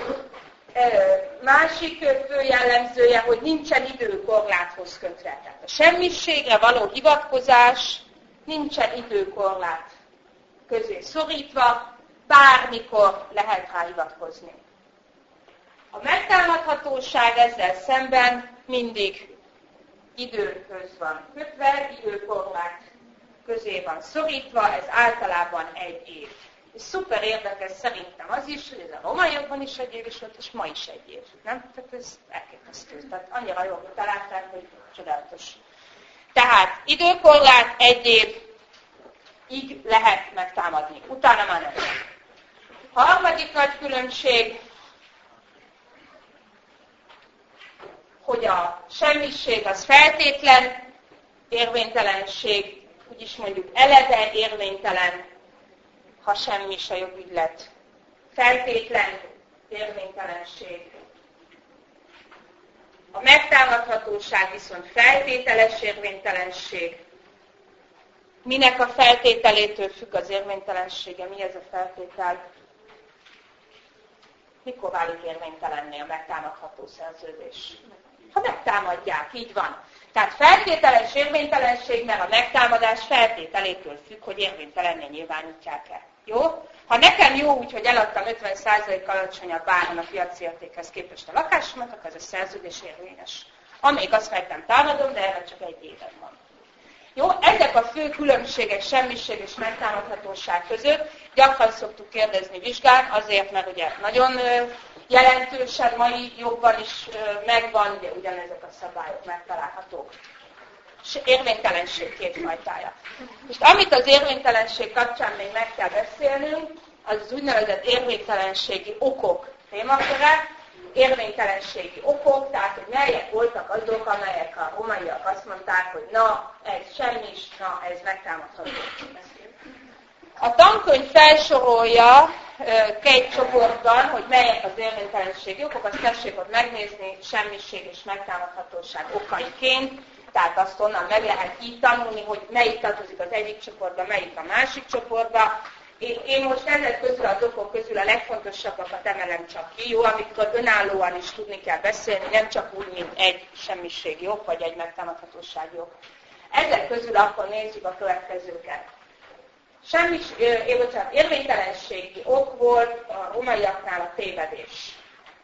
másik fő jellemzője, hogy nincsen időkorláthoz kötve. Tehát a semmisségre való hivatkozás nincsen időkorlát közé szorítva, bármikor lehet rá hivatkozni. A megtámadhatóság ezzel szemben mindig időhöz van kötve, időkorlát közé van szorítva, ez általában egy év. És szuper érdekes szerintem az is, hogy ez a római jogban is egy év is volt, és ma is egy év. Nem? Tehát ez elképesztő. Tehát annyira jól találták, hogy csodálatos. Tehát időkorlát egy évig lehet megtámadni. Utána már nem. Harmadik nagy különbség, hogy a semmisség az feltétlen érvénytelenség, úgyis mondjuk eleve érvénytelen, ha semmis a jogügylet. Feltétlen érvénytelenség. A megtámadhatóság viszont feltételes érvénytelenség. Minek a feltételétől függ az érvénytelensége? Mi ez a feltétel? Mikor válik érvénytelenné a megtámadható szerződés? Ha megtámadják, így van. Tehát feltételes érvénytelenség, mert a megtámadás feltételétől függ, hogy érvénytelenné nyilvánítják-e. Jó? Ha nekem jó úgy, hogy eladtam 50% alacsonyabb áron a piaci értékhez képest a lakásomat, akkor ez a szerződés érvényes. Amíg azt meg nem támadom, de erre csak egy éven van. Jó, ezek a fő különbségek semmiség és megtámadhatóság között. Gyakran szoktuk kérdezni vizsgán, azért, mert ugye nagyon jelentősen mai jogban is megvan, ugye ugyanezek a szabályok megtalálhatók. Érvénytelenség két fajtája. Most amit az érvénytelenség kapcsán még meg kell beszélnünk, az az úgynevezett érvénytelenségi okok témaköre. Érvénytelenségi okok, tehát hogy melyek voltak azok, amelyek a rómaiak azt mondták, hogy na, ez semmis, na, ez megtámadható. A tankönyv felsorolja két csoportban, hogy melyek az érvénytelenségi okok, azt tessék ott megnézni semmiség és megtámadhatóság okaiként, tehát azt onnan meg lehet így tanulni, hogy melyik tartozik az egyik csoportba, melyik a másik csoportba. Én most ezek közül az okok közül a legfontosabbakat emelem csak ki, jó, amikor önállóan is tudni kell beszélni, nem csak úgy, mint egy semmiségi ok, vagy egy megtámadhatósági ok. Ezek közül akkor nézzük a következőket. Érvénytelenségi ok volt a rómaiaknál a tévedés.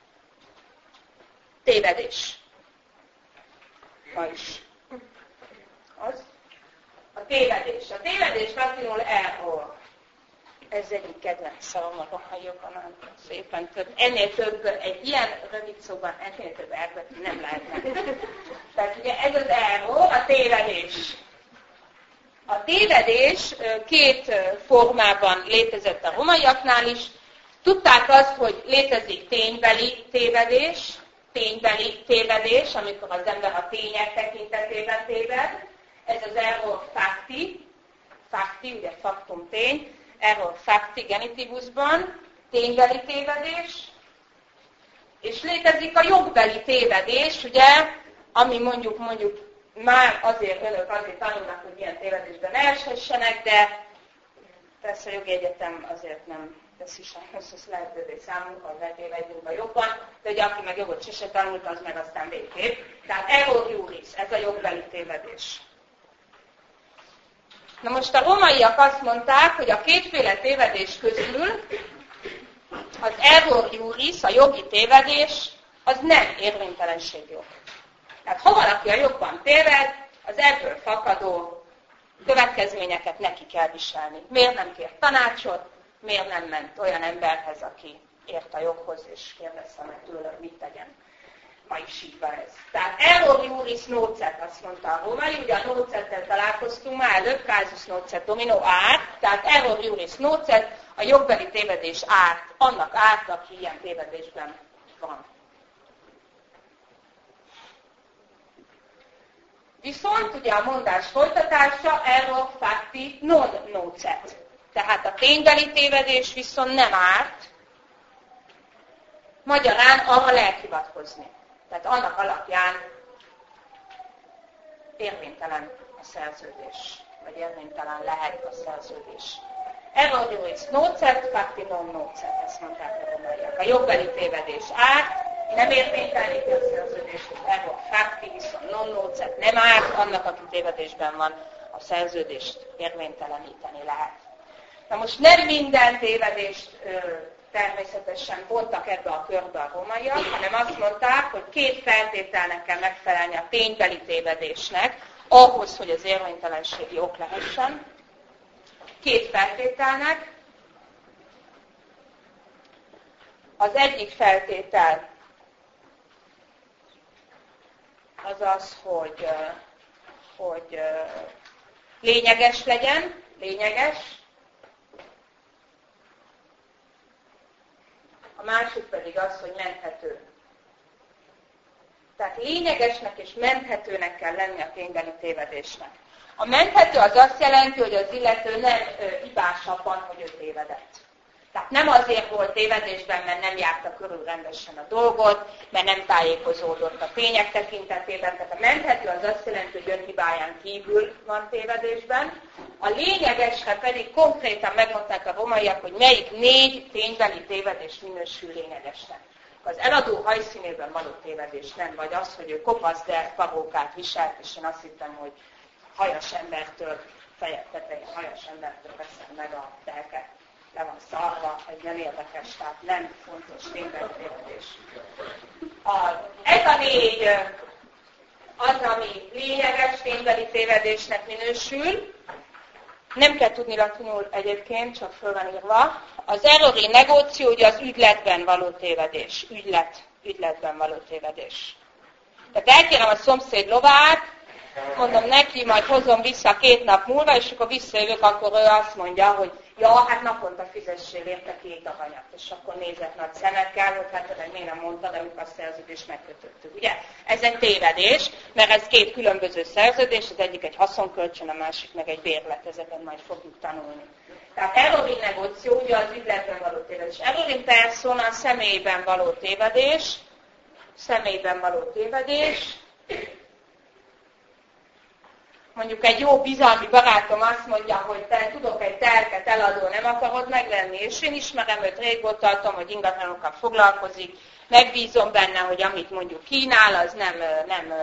Tévedés. Ma is. Az. A tévedés. A tévedés latinul error. Ez egyik kedvenc szavam a rohaiokon, szépen több. Ennél több, egy ilyen rövid szóban ennél több erbetű nem lehetne. Tehát ugye ez az error, a tévedés. A tévedés két formában létezett a rómaiaknál is. Tudták azt, hogy létezik ténybeli tévedés, amikor az ember a tények tekintetében téved. Ez az error facti, ugye faktum tény, error facti genitívusban, ténybeli tévedés, és létezik a jogbeli tévedés, ugye, ami mondjuk már önök azért tanulnak, hogy ilyen tévedésben ne esessenek, de persze a jogi egyetem azért nem teszi sajnos, ezt lehetővé számunkra, hogy eltévedjünk a jogban, de ugye aki meg jogot sose tanult, az meg aztán végképp. Tehát error iuris, ez a jogbeli tévedés. Na most a rómaiak azt mondták, hogy a kétféle tévedés közül az error iuris, a jogi tévedés, az nem érvénytelenségi ok. Tehát ha valaki a jogban téved, az ebből fakadó következményeket neki kell viselni. Miért nem kért tanácsot, miért nem ment olyan emberhez, aki ért a joghoz, és kérdezte meg tőle, mit tegyen. Ma is így van ez. Tehát error iuris nocet, azt mondta a római, ugye a nocettel találkoztunk már előbb, casus nocet domino árt, tehát error iuris nocet, a jogbeli tévedés árt, annak árt, aki ilyen tévedésben van. Viszont ugye a mondás folytatása error facti non nocet. Tehát a ténybeli tévedés viszont nem árt, magyarán arra lehet hivatkozni. Tehát annak alapján érvénytelen a szerződés, vagy érvénytelen lehet a szerződés. Error iuris nocet, facti non nocet, ezt mondták a rómaiak. A jogbeli tévedés árt, nem érvényteleníti a szerződést, az error facti, viszont non nocet nem árt, annak, aki tévedésben van, a szerződést érvényteleníteni lehet. Na most nem minden tévedést természetesen vontak ebbe a körbe a rómaiak, hanem azt mondták, hogy két feltételnek kell megfelelni a ténybeli tévedésnek, ahhoz, hogy az érvénytelenségi ok lehessen. Két feltételnek. Az egyik feltétel az az, hogy lényeges legyen, lényeges. A másik pedig az, hogy menthető. Tehát lényegesnek és menthetőnek kell lenni a ténybeli tévedésnek. A menthető az azt jelenti, hogy az illető nem hibás abban, hogy ő tévedett. Tehát nem azért volt tévedésben, mert nem járta körül rendesen a dolgot, mert nem tájékozódott a tények tekintetében. Tehát a menthető az azt jelenti, hogy önhibáján kívül van tévedésben. A lényegesre pedig konkrétan megmondták a rómaiak, hogy melyik 4 ténybeli tévedés minősül lényegesnek. Az eladó hajszínében való tévedés nem, vagy az, hogy ő kopasz, de parókát viselt, és én azt hittem, hogy hajas embertől, fejek tetején hajas embertől veszem meg a telket. le van szarva, ez nem érdekes, tehát nem fontos ténybeli. Ez a 4 az, ami lényeges ténybeli tévedésnek minősül. Nem kell tudni latinul egyébként, csak föl van írva. Az error in negóció, ugye az ügyletben való tévedés. Ügyletben való tévedés. Tehát elkérem a szomszéd lovát, mondom neki, majd hozom vissza 2 nap múlva, és akkor visszajövök, akkor ő azt mondja, hogy ja, hát naponta fizessél érte 2 aranyat. És akkor nézett nagy szemekkel, hogy hát te miért nem mondtad, amikor a szerződést megkötöttük. Ugye? Ez egy tévedés, mert ez 2 különböző szerződés, az egyik egy haszonkölcsön, a másik meg egy bérlet, ezeken majd fogjuk tanulni. Tehát error in negóció, ugye az ügyletben való tévedés. Error in persona, személyben való tévedés. Személyben való tévedés. Mondjuk egy jó bizalmi barátom azt mondja, hogy te tudok egy telket eladó, nem akarod megvenni, és én ismerem őt, régóta tartom, hogy ingatlanokkal foglalkozik, megbízom benne, hogy amit mondjuk kínál, az nem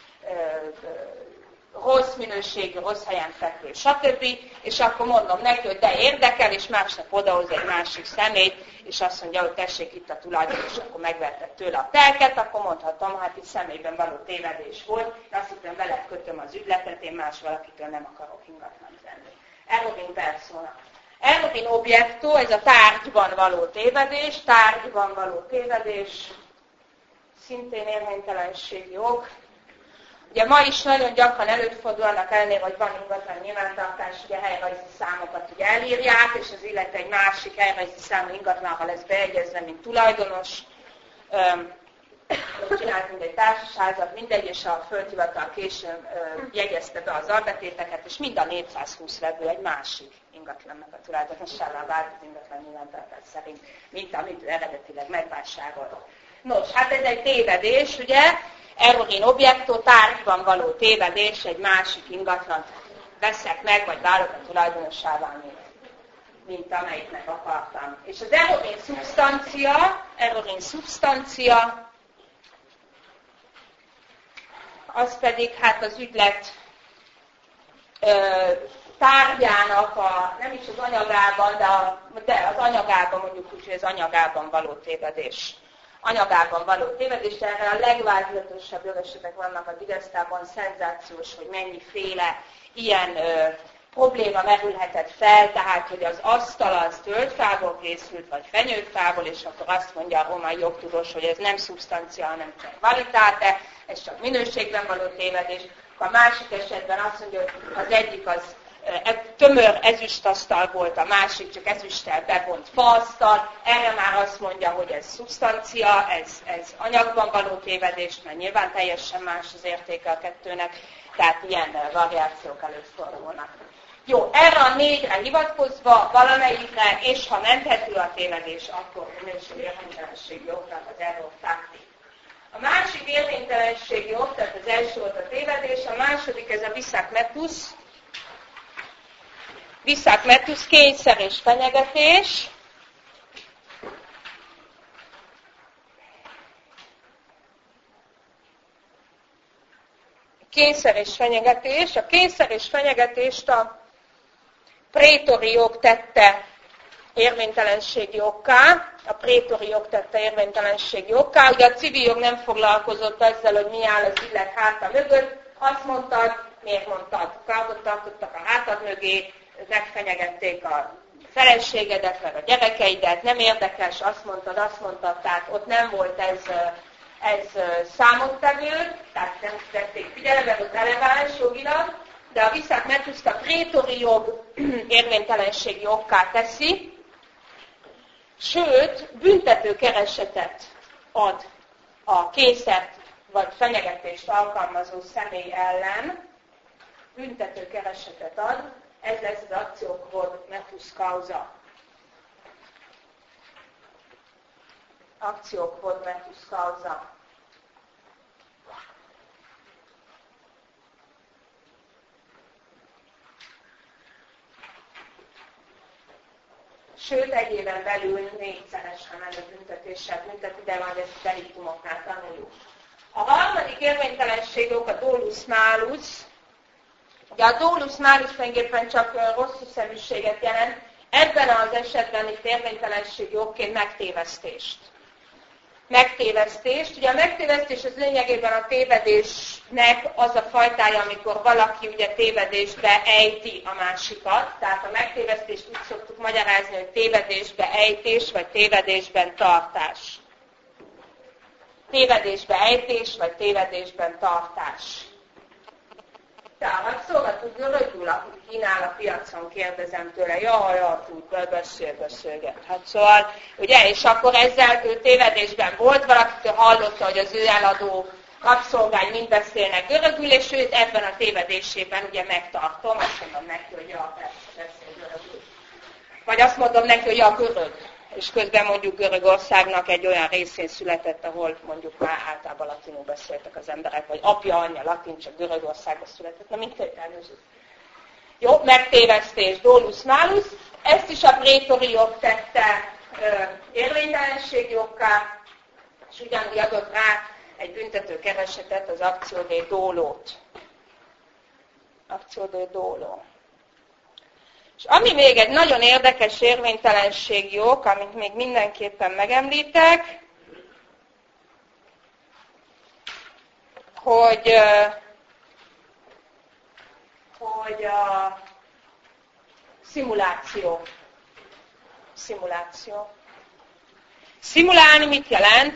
rossz minőségű, rossz helyen fekvő, stb. És akkor mondom neki, hogy de érdekel, és másnap odahoz egy másik személyt, és azt mondja, hogy tessék itt a tulajdon, és akkor megvetted tőle a telket, akkor mondhatom, hát itt személyben való tévedés volt, azt hittem veled kötöm az ügyletet, én más valakitől nem akarok ingatlant venni. Error in persona. Error in objecto, ez a tárgyban való tévedés, szintén érvénytelenségi ok. Ugye ma is nagyon gyakran előfordulnak ellenére, hogy van ingatlan nyilvántartás, ugye helyrajzi számokat ugye elírják, és az illetve egy másik helyrajzi számú ingatlanra lesz beegyezve, mint tulajdonos. Csináltunk egy társaságot, mindegy, és a földhivatal későn jegyezte be az albetéteket, és mind a 420 webből egy másik ingatlannak a tulajdonossává vált az ingatlan nyilvántartás szerint, mint amit eredetileg megvásárolt. Nos, hát ez egy tévedés, ugye? Error in objecto, tárgyban való tévedés, egy másik ingatlant veszek meg, vagy válok a tulajdonossává, mint amelyiknek akartam. És az error in substancia, az pedig hát az ügylet tárgyának, nem is az anyagában, de az anyagában, mondjuk úgy, hogy az anyagában való tévedés. De erre a legváltozatosabb jogesetek vannak a Digesztában, szenzációs, hogy mennyiféle ilyen probléma merülhetett fel, tehát, hogy az asztal az tölgyfából készült, vagy fenyőfából, és akkor azt mondja a romai jogtudós, hogy ez nem szubstancia, hanem csak kvalitáte, ez csak minőségben való tévedés. A másik esetben azt mondja, hogy az egyik az tömör ezüstasztal volt, a másik csak ezüsttel bevont faasztal, erre már azt mondja, hogy ez szubstancia, ez anyagban való tévedés, mert nyilván teljesen más az értéke a kettőnek, tehát ilyen variációk előfordulnak. Jó, erre a 4-re hivatkozva valamelyikre, és ha menthető a tévedés, akkor minőség érvénytelenségi oknak az error facti. A másik érvénytelenségi ok, tehát az első volt a tévedés, a második ez a Visszakmetus, kényszer és fenyegetés. Kényszer és fenyegetés. A kényszer és fenyegetést a prétori jog tette érvénytelenségi okká. Ugye a civil jog nem foglalkozott ezzel, hogy mi áll az illet háta mögött. Azt mondtad, miért mondtad? Kardot tartottak a hátad mögé, megfenyegették a feleségedet, meg a gyerekeidet, nem érdekes, azt mondtad, tehát ott nem volt ez számottevő, tehát nem vették figyelembe, ott releváns jogilag, de a visszakmetuszt a prétori jog érvénytelenségi okká teszi, sőt, büntető keresetet ad a kényszert vagy fenyegetést alkalmazó személy ellen, büntető keresetet ad, ez lesz az actio quod metus causa. Actio quod metus causa. Sőt, egy éven belül 4-szeres emelő büntetéssel bünteti, de majd ezt a deliktumoknál tanuljuk. A harmadik érvénytelenség ok a dolus malus. Ugye a dolus malus tulajdonképpen csak rossz hiszeműséget jelent, Ebben az esetben itt érvénytelenség jogként megtévesztést. Ugye a megtévesztés az lényegében a tévedésnek az a fajtája, amikor valaki ugye tévedésbe ejti a másikat. Tehát a megtévesztést úgy szoktuk magyarázni, hogy tévedésbe ejtés, vagy tévedésben tartás. Tévedésbe ejtés, vagy tévedésben tartás. Tehát szolgató görögül, akit kínál a piacon, kérdezem tőle, beszélget. Hát szóval, ugye, és akkor ezzel ő tévedésben volt, valakitől hallotta, hogy az ő eladó rabszolgány mind beszélnek görögül, és őt ebben a tévedésében ugye megtartom, azt mondom neki, hogy beszél görögül. Vagy azt mondom neki, hogy görög. És közben mondjuk Görögországnak egy olyan részén született, ahol mondjuk már általában latinul beszéltek az emberek, vagy apja, anyja latin, csak Görögországban született. Na, mint elnőző. Jó, megtévesztés, dolus malus. Ezt is a prétori jog tette érvénytelenségjogká, és ugyanúgy adott rá egy büntető keresetet, az actio de dolót. Actio de doló. És ami még egy nagyon érdekes érvénytelenségjog, amit még mindenképpen megemlítek, hogy a szimuláció. Szimulálni mit jelent?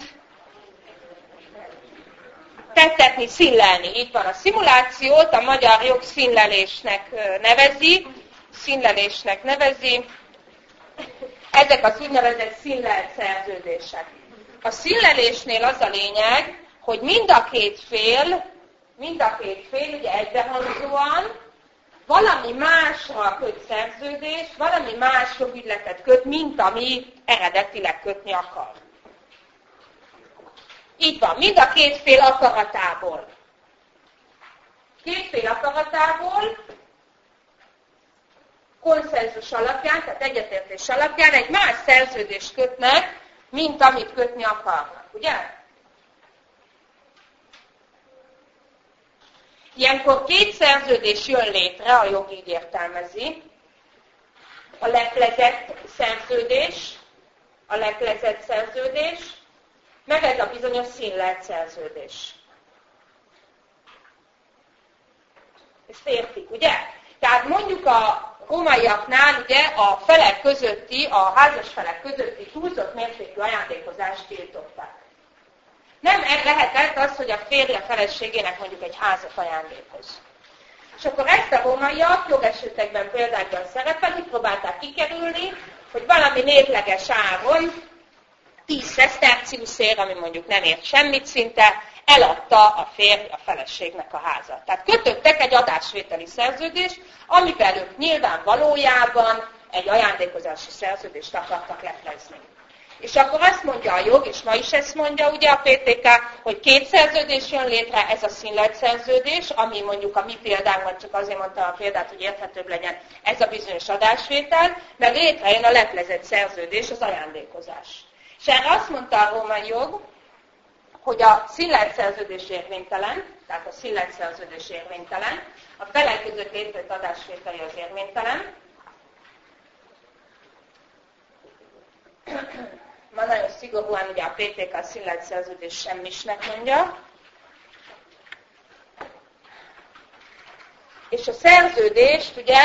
Tettetni, színlelni. Itt van a szimulációt, a magyar jog színlelésnek nevezi. Ezek az úgynevezett színlelt szerződések. A színlelésnél az a lényeg, hogy mind a két fél ugye egybehangzóan valami másra köt szerződést, valami más jogügyletet köt, mint ami eredetileg kötni akar. Így van, mind a két fél akaratából. Két fél akaratából konszenzus alapján, tehát egyetértés alapján egy más szerződést kötnek, mint amit kötni akarnak, ugye? Ilyenkor két szerződés jön létre, a jog így értelmezi. A leplezett szerződés, meg ez a bizonyos színlelt szerződés. Ezt értik, ugye? Tehát mondjuk a rómaiaknál ugye a felek közötti, a házas felek közötti túlzott mértékű ajándékozást tiltották. Nem lehetett az, hogy a férje feleségének mondjuk egy házat ajándékoz. És akkor ezt a rómaiak jogesetekben példákban szerepel, úgy próbálták kikerülni, hogy valami névleges áron 10 szeszterciuszért, ami mondjuk nem ért semmit szinte, eladta a férj a feleségnek a házat. Tehát kötöttek egy adásvételi szerződést, amivel ők nyilván valójában egy ajándékozási szerződést akartak leplezni. És akkor azt mondja a jog, és ma is ezt mondja ugye a PTK, hogy két szerződés jön létre, ez a színlelt szerződés, ami mondjuk a mi példánkban, csak azért mondtam a példát, hogy érthetőbb legyen, ez a bizonyos adásvétel, meg létrejön a leplezett szerződés, az ajándékozás. És erre azt mondta a római jog, hogy a színlelt szerződés érvénytelen, tehát a színlelt szerződés érvénytelen, a felek között létrejött adásvételi az érvénytelen. Ma nagyon szigorúan ugye a PTK a színlelt szerződés semmisnek mondja. És a szerződést ugye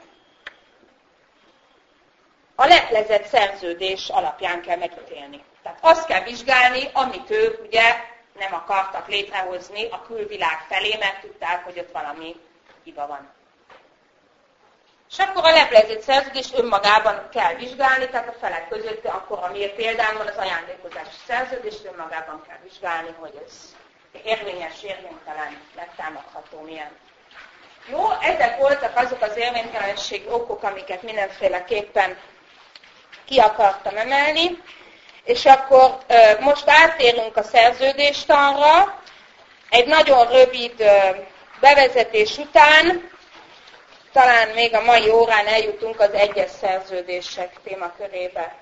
a leplezett szerződés alapján kell megítélni. Tehát azt kell vizsgálni, amit ők ugye nem akartak létrehozni a külvilág felé, mert tudták, hogy ott valami hiba van. És akkor a leplezett szerződést önmagában kell vizsgálni, tehát a felek között, akkor a mi példánkban az ajándékozási szerződést önmagában kell vizsgálni, hogy ez érvényes, érvénytelen, megtámadható, milyen. Jó, ezek voltak azok az érvénytelenség okok, amiket mindenféleképpen ki akartam emelni. És akkor most áttérünk a szerződéstanra. Egy nagyon rövid bevezetés után, talán még a mai órán eljutunk az egyes szerződések témakörébe.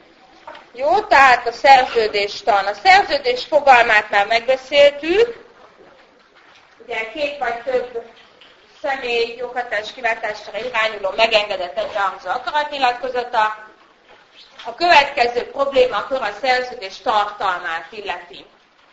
Jó, tehát a szerződéstan. A szerződés fogalmát már megbeszéltük. ugye 2 vagy több személy joghatás kiváltásra irányuló megengedett egyrehangzó akaratnyilatkozata. A következő problémakör a szerződés tartalmát illeti.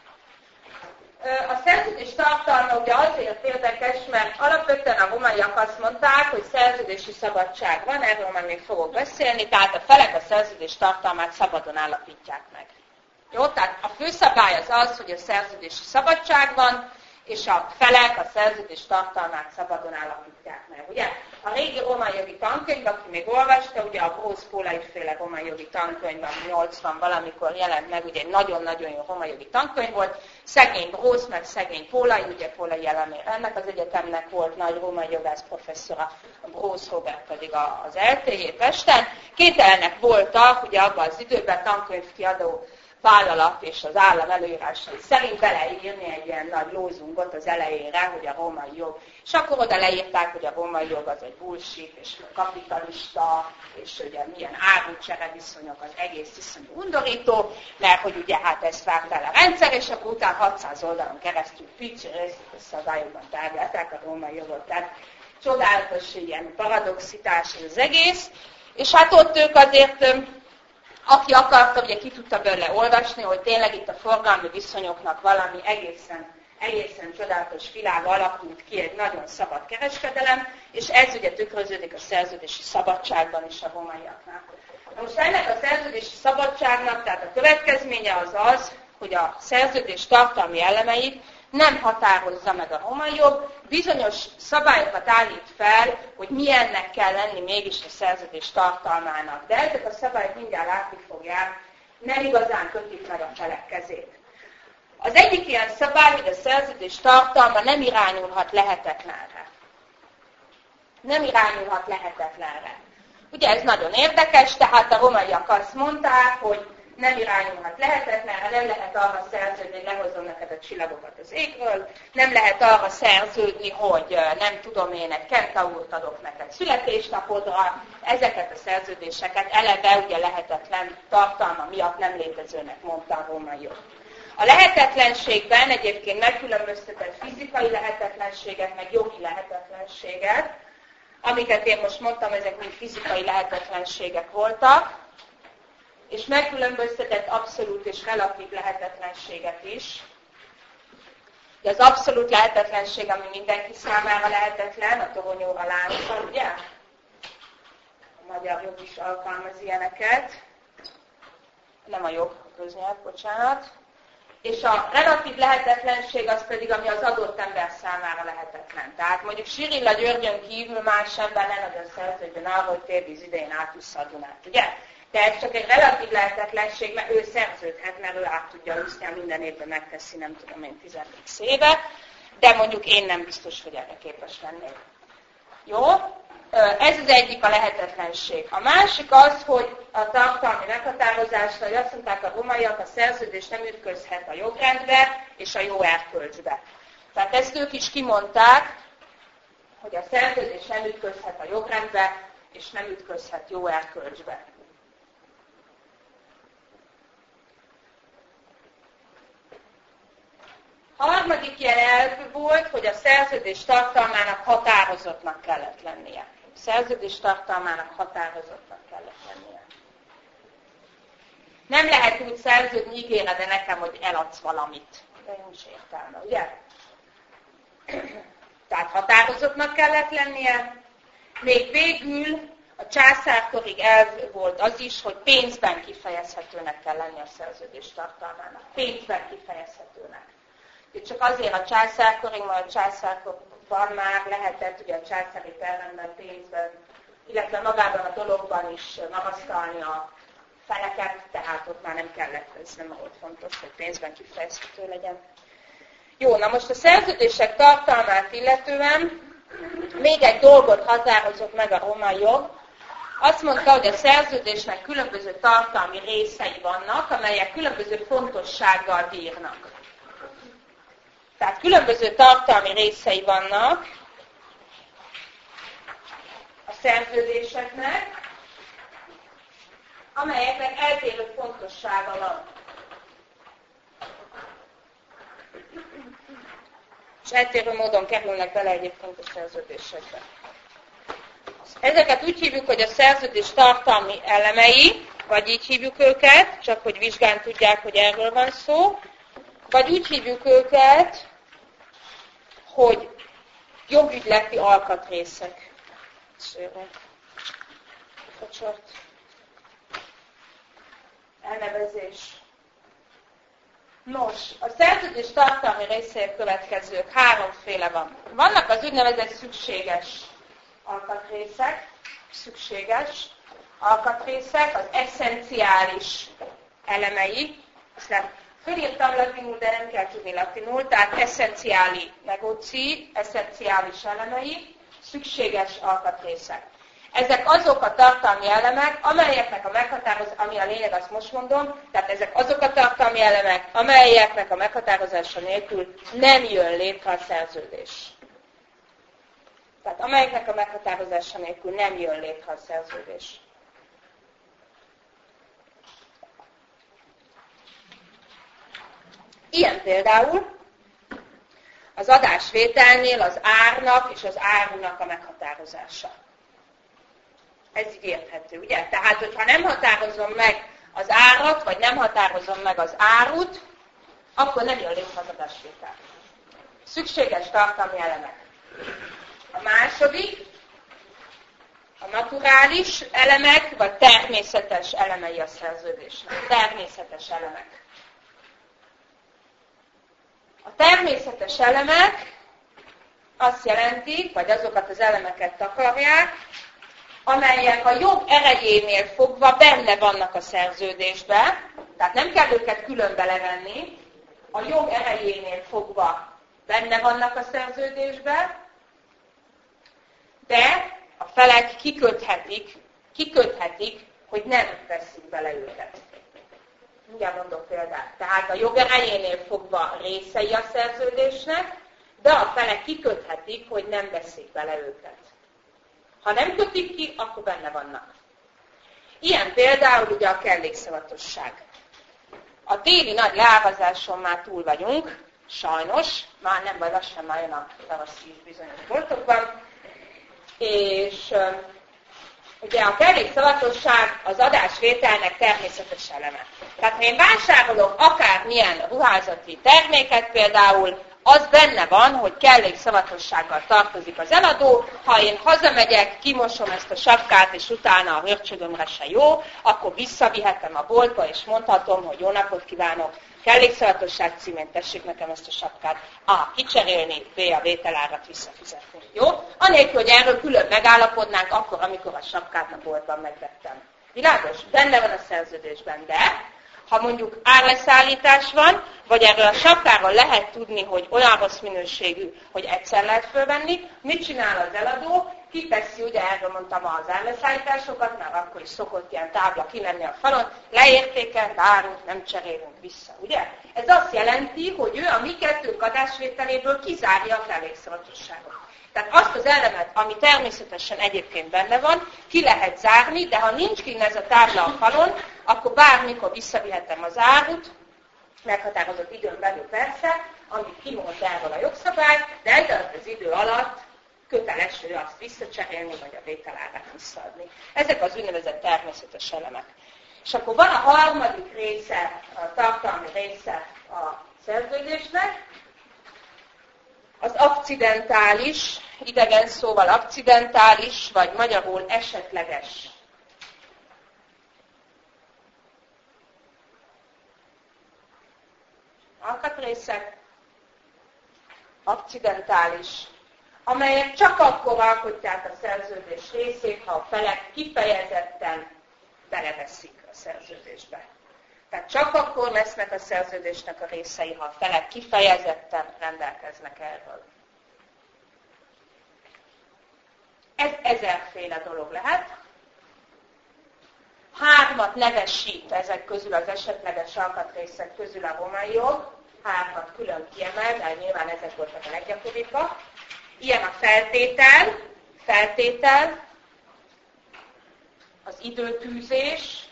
A szerződés tartalma ugye azért érdekes, mert alapvetően a rómaiak azt mondták, hogy szerződési szabadság van, erről már még fogok beszélni, tehát a felek a szerződés tartalmát szabadon állapítják meg. Jó, tehát a főszabály az, hogy a szerződési szabadság van, és a felek a szerződés tartalmát szabadon állapítják meg. Ugye? A régi római jogi tankönyv, aki még olvasta, ugye a Brósz-Pólai féle római jogi tankönyv, ami 80 valamikor jelent meg, ugye egy nagyon-nagyon jó római jogi tankönyv volt. Szegény Brósz, meg szegény Pólai, ugye Pólai elemér ennek az egyetemnek volt nagy római jogász professzora, a Brósz Robert pedig az LTJ Pesten. Képtelenek voltak, ugye abban az időben tankönyvkiadó vállalat és az állam előírásai szerint beleírni egy ilyen nagy lózungot az elejére, hogy a római jog. És akkor oda leírták, hogy a római jog az egy bullshit, és kapitalista, és ugye milyen árucsere viszonyok, az egész iszonyú undorító, mert hogy ugye hát ezt várt el a rendszer, és akkor utána 600 oldalon keresztül pici szabályokban tárgyalták a római jogot. Tehát csodálatos ilyen paradoxitás az egész, és hát ott ők azért aki akarta, ugye ki tudta belőle olvasni, hogy tényleg itt a forgalmi viszonyoknak valami egészen csodálatos világ alakult ki, egy nagyon szabad kereskedelem, és ez ugye tükröződik a szerződési szabadságban is a rómaiaknál. Most ennek a szerződési szabadságnak, tehát a következménye az, hogy a szerződés tartalmi elemeit nem határozza meg a római jog, bizonyos szabályokat állít fel, hogy milyennek kell lenni mégis a szerződés tartalmának. De ezek a szabályok mindjárt látni fogják, nem igazán kötik meg a felek kezét. Az egyik ilyen szabály, hogy a szerződés tartalma nem irányulhat lehetetlenre. Nem irányulhat lehetetlenre. Ugye ez nagyon érdekes, tehát a rómaiak azt mondták, hogy nem irányulhat lehetetlenre, nem lehet arra szerződni, hogy lehozom neked a csillagokat az égről, nem lehet arra szerződni, hogy nem tudom én, egy kentaurt adok neked születésnapodra, ezeket a szerződéseket eleve ugye lehetetlen tartalma miatt nem létezőnek, mondta a római jog. A lehetetlenségben egyébként megkülönböztetett fizikai lehetetlenséget, meg jogi lehetetlenséget, amiket én most mondtam, ezek mind fizikai lehetetlenségek voltak, és megkülönböztetett abszolút és relatív lehetetlenséget is. De az abszolút lehetetlenség, ami mindenki számára lehetetlen, a toronyóra lánccal, ugye? A magyar jog is alkalmaz ilyeneket. Nem a jog, a köznyelv, bocsánat. És a relatív lehetetlenség az pedig, ami az adott ember számára lehetetlen. Tehát mondjuk Sirilla Györgyön kívül más ember ne nagyon szerződjön arra, hogy térvíz idején átúszza a Dunát, ugye? De ez csak egy relatív lehetetlenség, mert ő szerződhet, mert ő át tudja úszni, minden évben megteszi, nem tudom én, 10x éve, de mondjuk én nem biztos, hogy erre képes lennék. Jó? Ez az egyik a lehetetlenség. A másik az, hogy a tartalmi meghatározásra, hogy azt mondták a rómaiak, a szerződés nem ütközhet a jogrendbe és a jó erkölcsbe. Tehát ezt ők is kimondták, hogy a szerződés nem ütközhet a jogrendbe és nem ütközhet jó erkölcsbe. A harmadik ilyen elv volt, hogy a szerződés tartalmának határozottnak kellett lennie. A szerződés tartalmának határozottnak kellett lennie. Nem lehet úgy szerződni, ígéred de nekem, hogy eladsz valamit. De nincs értelme, ugye? Tehát határozottnak kellett lennie. Még végül a császárkorig elv volt az is, hogy pénzben kifejezhetőnek kell lennie a szerződés tartalmának. Pénzben kifejezhetőnek. Csak azért a császárkorig, mert a császárkorban már lehetett ugye a császári perrendben, pénzben, illetve magában a dologban is magasztalni a feleket, tehát ott már nem kellett, ez nem volt fontos, hogy pénzben kifejezhető legyen. Jó, na most a szerződések tartalmát illetően még egy dolgot határozott meg a római jog. Azt mondta, hogy a szerződésnek különböző tartalmi részei vannak, amelyek különböző fontossággal bírnak. Tehát különböző tartalmi részei vannak a szerződéseknek, amelyeknek eltérő fontossága van. és eltérő módon kerülnek bele egyébként a szerződésekbe. Ezeket úgy hívjuk, hogy a szerződés tartalmi elemei, vagy így hívjuk őket, csak hogy vizsgán tudják, hogy erről van szó, vagy úgy hívjuk őket, hogy jogügyleti alkatrészek. Elnevezés. Nos, a szerződés tartalmi részei következők, háromféle van. Vannak az úgynevezett szükséges alkatrészek, az eszenciális elemei. Ezt fölírtam latinul, de nem kell tudni latinul, tehát eszenciáli negóci, eszenciális elemei, szükséges alkatrészek. Ezek azok a tartalmi elemek, amelyeknek a meghatározása, ami a lényeg, azt most mondom, tehát ezek azok a tartalmi elemek, amelyeknek a meghatározása nélkül nem jön létre a szerződés. Tehát amelyeknek a meghatározása nélkül nem jön létre a szerződés. Ilyen például az adásvételnél az árnak és az árunak a meghatározása. Ez így érthető, ugye? Tehát, hogyha nem határozom meg az árat, vagy nem határozom meg az árut, akkor nem jön létre az adásvétel. Szükséges tartalmi elemek. A második, a naturális elemek, vagy természetes elemei a szerződésnek. Természetes elemek. A természetes elemek azt jelentik, vagy azokat az elemeket takarják, amelyek a jog erejénél fogva benne vannak a szerződésben, tehát nem kell őket külön belevenni, a jog erejénél fogva benne vannak a szerződésben, de a felek kiköthetik, hogy nem veszik bele őket. Mindjárt mondok példát. Tehát a jog erejénél fogva részei a szerződésnek, de a felek kiköthetik, hogy nem veszik bele őket. Ha nem kötik ki, akkor benne vannak. Ilyen például ugye a kellékszavatosság. A téli nagy leágazáson már túl vagyunk, sajnos, már nem baj, lassan már jön a tavaszi is bizonyos boltokban, és ugye a kellékszavatosság az adásvételnek természetes eleme. Tehát ha én vásárolok akármilyen ruházati terméket például, az benne van, hogy kellékszavatossággal tartozik az eladó. Ha én hazamegyek, kimosom ezt a sapkát, és utána a hörcsögömre se jó, akkor visszavihetem a boltba, és mondhatom, hogy jó napot kívánok, kellékszavatosság címén tessék nekem ezt a sapkát. A. Kicserélni, B. A vételárat visszafizetni. Jó? Anélkül, hogy erről külön megállapodnánk, akkor, amikor a sapkát a boltban megvettem. Világos? Benne van a szerződésben, de ha mondjuk árleszállítás van, vagy erről a sapkáról lehet tudni, hogy olyan rossz minőségű, hogy egyszer lehet fölvenni, mit csinál az eladó? Kiteszi, ugye erről mondtam az árleszállításokat, mert akkor is szokott ilyen tábla kimenni a falon, leértékelt árut nem cserélünk vissza, ugye? Ez azt jelenti, hogy ő a mi kettőnk adásvételéből kizárja a kellékszavatosságot. Tehát azt az elemet, ami természetesen egyébként benne van, ki lehet zárni, de ha nincs kint ez a tábla a falon, akkor bármikor visszavihetem az árut, meghatározott időn belül persze, amit kimond erről a jogszabály, de ez alatt az idő alatt köteles ő azt visszacserélni, vagy a vételárát visszaadni. Ezek az úgynevezett természetes elemek. És akkor van a harmadik része, a tartalmi része a szerződésnek, az akcidentális, idegen szóval akcidentális, vagy magyarul esetleges. Alkatrészek, akcidentális, amelyek csak akkor alkotják a szerződés részét, ha a felek kifejezetten beleveszik a szerződésbe. Tehát csak akkor lesznek a szerződésnek a részei, ha a felek kifejezetten rendelkeznek erről. Ez ezerféle dolog lehet. 3 nevesít ezek közül, az esetleges alkatrészek közül a római jog. 3 külön kiemel, de nyilván ezek voltak a leggyakoribbak. Ilyen a feltétel, az időtűzés,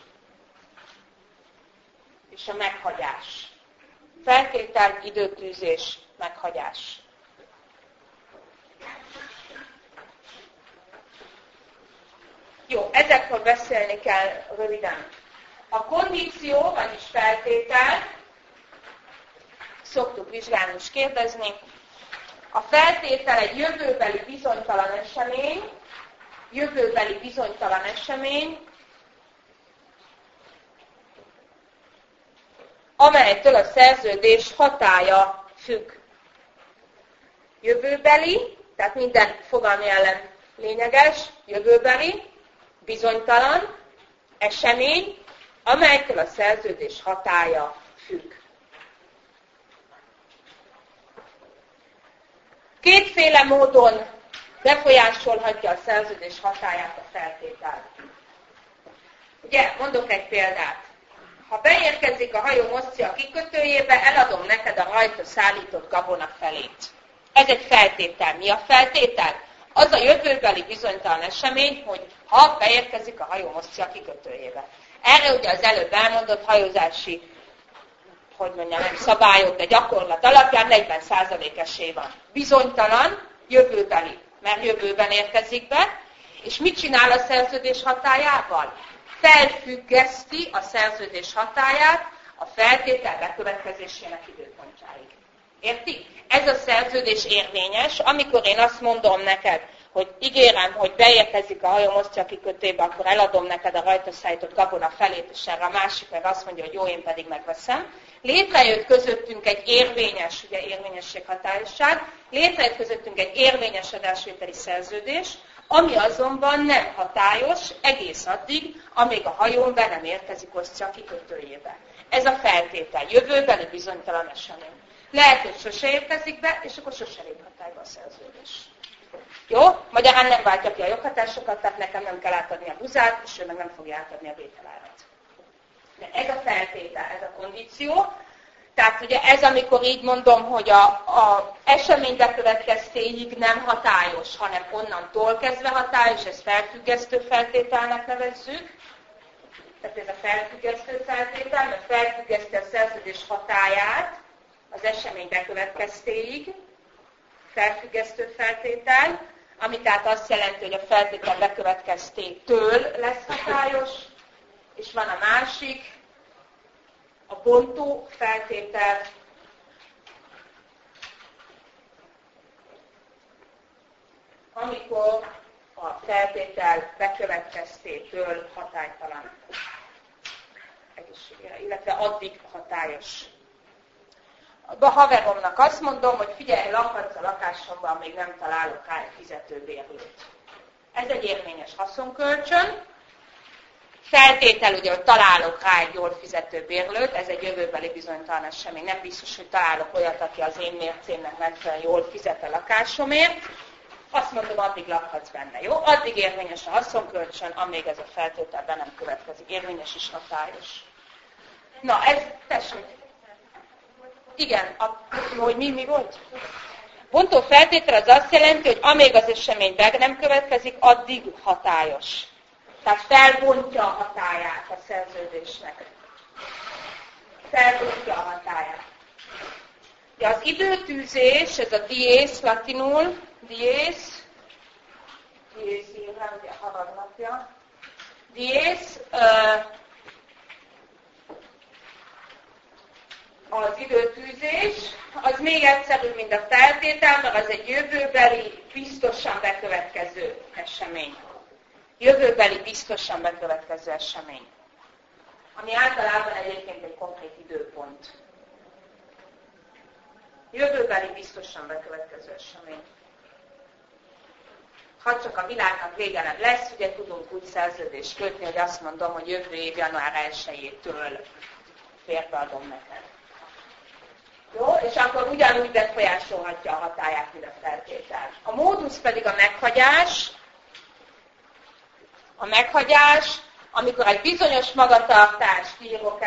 és a meghagyás. Feltétel, időtűzés, meghagyás. Jó, ezekről beszélni kell röviden. A kondíció, vagyis feltétel, szoktuk vizsgálni és kérdezni. A feltétel egy jövőbeli bizonytalan esemény, amelytől a szerződés hatálya függ. Jövőbeli, tehát minden fogalmi ellen lényeges, jövőbeli, bizonytalan esemény, amelytől a szerződés hatálya függ. Kétféle módon befolyásolhatja a szerződés hatályát a feltétel. Ugye, mondok egy példát. Ha beérkezik a hajó Moszcia kikötőjébe, eladom neked a rajta szállított gabona felét. Ez egy feltétel. Mi a feltétel? Az a jövőbeli bizonytalan esemény, hogy ha beérkezik a hajó Moszcia kikötőjébe. Erre ugye az előbb elmondott hajózási, szabályok, de gyakorlat alapján 40% esély van. Bizonytalan, jövőbeli, mert jövőben érkezik be, és mit csinál a szerződés hatályával? Felfüggeszti a szerződés hatályát a feltétel bekövetkezésének időpontjáig. Érti? Ez a szerződés érvényes, amikor én azt mondom neked, hogy ígérem, hogy beérkezik a hajó Moszcia kikötőbe, akkor eladom neked a rajta szállított gabona felét, és erre a másik meg azt mondja, hogy jó, én pedig megveszem. Létrejött közöttünk egy érvényes, ugye érvényesség, hatályosság, létrejött közöttünk egy érvényes adásvételi szerződés, ami azonban nem hatályos egész addig, amíg a hajón be nem érkezik Moszcia kikötőjébe. Ez a feltétel, jövőbeli bizonytalan esemény. Lehet, hogy sose érkezik be, és akkor sose lép hatályba a szerződés. Jó? Magyarán nem váltja ki a joghatásokat, tehát nekem nem kell átadni a buzát, és ő meg nem fogja átadni a vételárat. De ez a feltétel, ez a kondíció. Tehát ugye ez, amikor így mondom, hogy a esemény bekövetkeztéig nem hatályos, hanem onnantól kezdve hatályos, ezt felfüggesztő feltételnek nevezzük. Tehát ez a felfüggesztő feltétel, mert felfüggeszti a szerződés hatályát az esemény bekövetkeztéig, felfüggesztő feltétel, ami tehát azt jelenti, hogy a feltétel bekövetkeztétől lesz hatályos, és van a másik, a bontó feltétel, amikor a feltétel bekövetkeztétől hatálytalan, illetve addig hatályos. A haveromnak azt mondom, hogy figyelj, lakhatsz a lakásomban, még nem találok rá egy fizetőbérlőt. Ez egy érvényes haszonkölcsön. Feltétel ugye, hogy találok rá egy jól fizető bérlőt, ez egy jövőbeli bizonytalan esemény. Nem biztos, hogy találok olyat, aki az én mércémnek megfelelően jól fizet a lakásomért. Azt mondom, addig lakhatsz benne, jó? Addig érvényes a haszonkölcsön, amíg ez a feltétel be nem következik. Érvényes és hatályos. Na, ez, tessék. Igen, hogy mi volt? Bontó feltétel az azt jelenti, hogy amíg az esemény be nem következik, addig hatályos. Tehát felbontja a hatályát a szerződésnek. Felbontja a hatályát. Ja, az időtűzés, ez a dies latinul, dies írva, ugye harmadnapja. Dies az időtűzés, az még egyszerűbb, mint a feltétel, mert az egy jövőbeli, biztosan bekövetkező esemény. Jövőbeli, biztosan bekövetkező esemény. Ami általában egyébként egy konkrét időpont. Jövőbeli, biztosan bekövetkező esemény. Ha csak a világnak vége nem lesz, ugye tudunk úgy szerződést kötni, hogy azt mondom, hogy jövő év január 1-től férbeadom neked. Jó? És akkor ugyanúgy befolyásolhatja a hatályát, mint a feltétel. A módusz pedig a meghagyás. A meghagyás, amikor egy bizonyos magatartást írok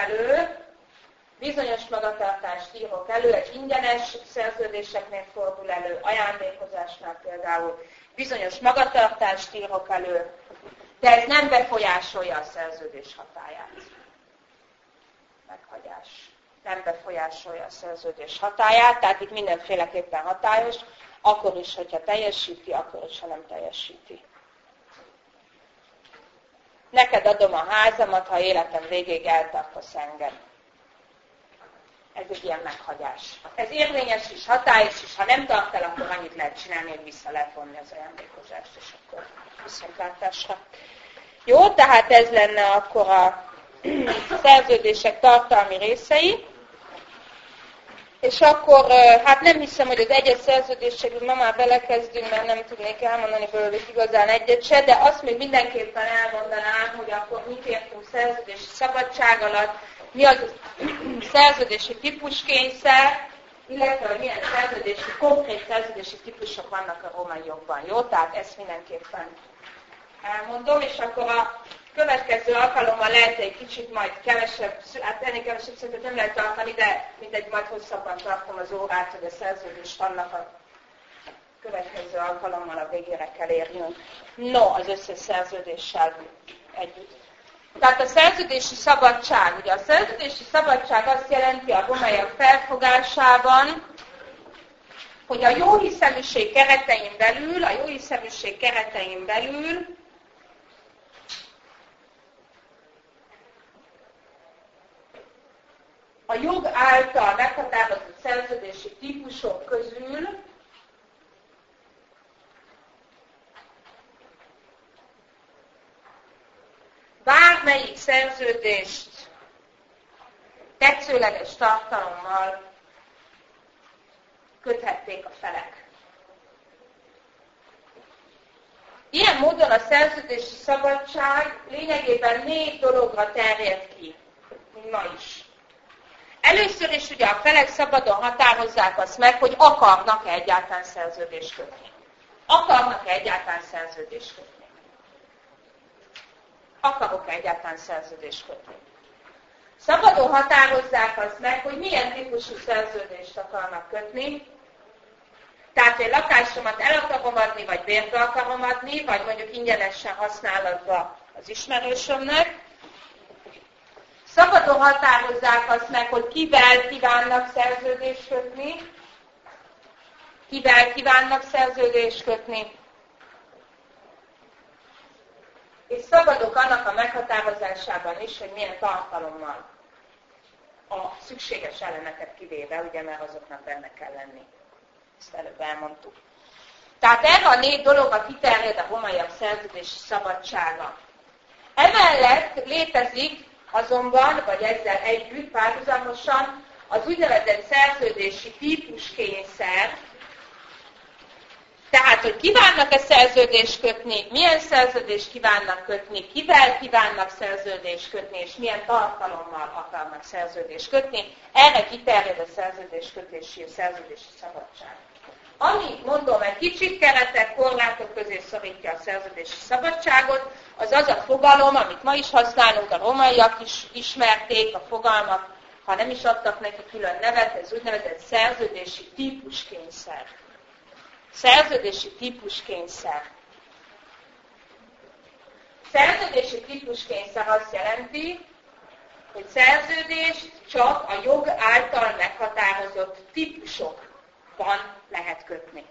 elő, egy ingyenes szerződéseknél fordul elő, ajándékozásnál például, bizonyos magatartást írok elő, de ez nem befolyásolja a szerződés hatályát. Meghagyás. Nem befolyásolja a szerződés hatályát, tehát itt mindenféleképpen hatályos, akkor is, hogyha teljesíti, akkor is, ha nem teljesíti. neked adom a házamat, ha életem végéig eltartasz engem. Ez egy ilyen meghagyás. Ez érvényes is, hatályos is, ha nem tart el, akkor annyit lehet csinálni, hogy vissza lehet vonni az ajándékozást, és akkor viszontlátásra. Jó, tehát ez lenne akkor a szerződések tartalmi részei. És akkor, hát nem hiszem, hogy az egyes szerződésekben ma már belekezdünk, mert nem tudnék elmondani belőlük igazán egyet se, de azt még mindenképpen elmondanám, hogy akkor mit értünk szerződési szabadság alatt, mi az szerződési típuskényszer, illetve hogy milyen konkrét szerződési típusok vannak a római jogban. Jó? Tehát ezt mindenképpen elmondom, és akkor a következő alkalommal lehet egy kicsit majd kevesebb, hát ennél kevesebb születet nem lehet tartani, de mindegy, majd hosszabban tartom az órát, hogy a szerződést annak a következő alkalommal a végére kell érjünk. No, az összes szerződéssel együtt. Tehát a szerződési szabadság. Ugye a szerződési szabadság azt jelenti a rómaiak felfogásában, hogy a jóhiszeműség keretein belül a jog által meghatározott szerződési típusok közül bármelyik szerződést tetszőleges tartalommal köthették a felek. Ilyen módon a szerződési szabadság lényegében 4 dologra terjed ki, mint ma is. Először is ugye a felek szabadon határozzák azt meg, hogy akarnak-e egyáltalán szerződést kötni. Akarnak-e egyáltalán szerződést kötni? Akarok-e egyáltalán szerződést kötni? Szabadon határozzák azt meg, hogy milyen típusú szerződést akarnak kötni. Tehát, hogy lakásomat el akarom adni, vagy bérbe akarom adni, vagy mondjuk ingyenesen használatba az ismerősömnek. Szabadon határozzák azt meg, hogy kivel kívánnak szerződést kötni. Kivel kívánnak szerződést kötni. És szabadok annak a meghatározásában is, hogy milyen tartalommal. A szükséges elemeket kivéve, ugye, mert azoknak benne kell lenni. Ezt előbb elmondtuk. Tehát erre a 4 dologra kiterjed a rómaiak szerződési szabadsága. Emellett létezik azonban, vagy ezzel együtt, párhuzamosan az úgynevezett szerződési típuskényszer, tehát, hogy kívánnak-e szerződést kötni, milyen szerződést kívánnak kötni, kivel kívánnak szerződést kötni, és milyen tartalommal akarnak szerződést kötni, erre kiterjed a szerződéskötési, a szerződési szabadság. Ami, mondom, egy kicsit keretek, korlátok közé szorítja a szerződési szabadságot, az az a fogalom, amit ma is használunk, a rómaiak is ismerték, a fogalmak, ha nem is adtak neki külön nevet, ez úgynevezett szerződési típuskényszer. Szerződési típuskényszer. Szerződési típuskényszer azt jelenti, hogy szerződést csak a jog által meghatározott típusokban lehet kötni.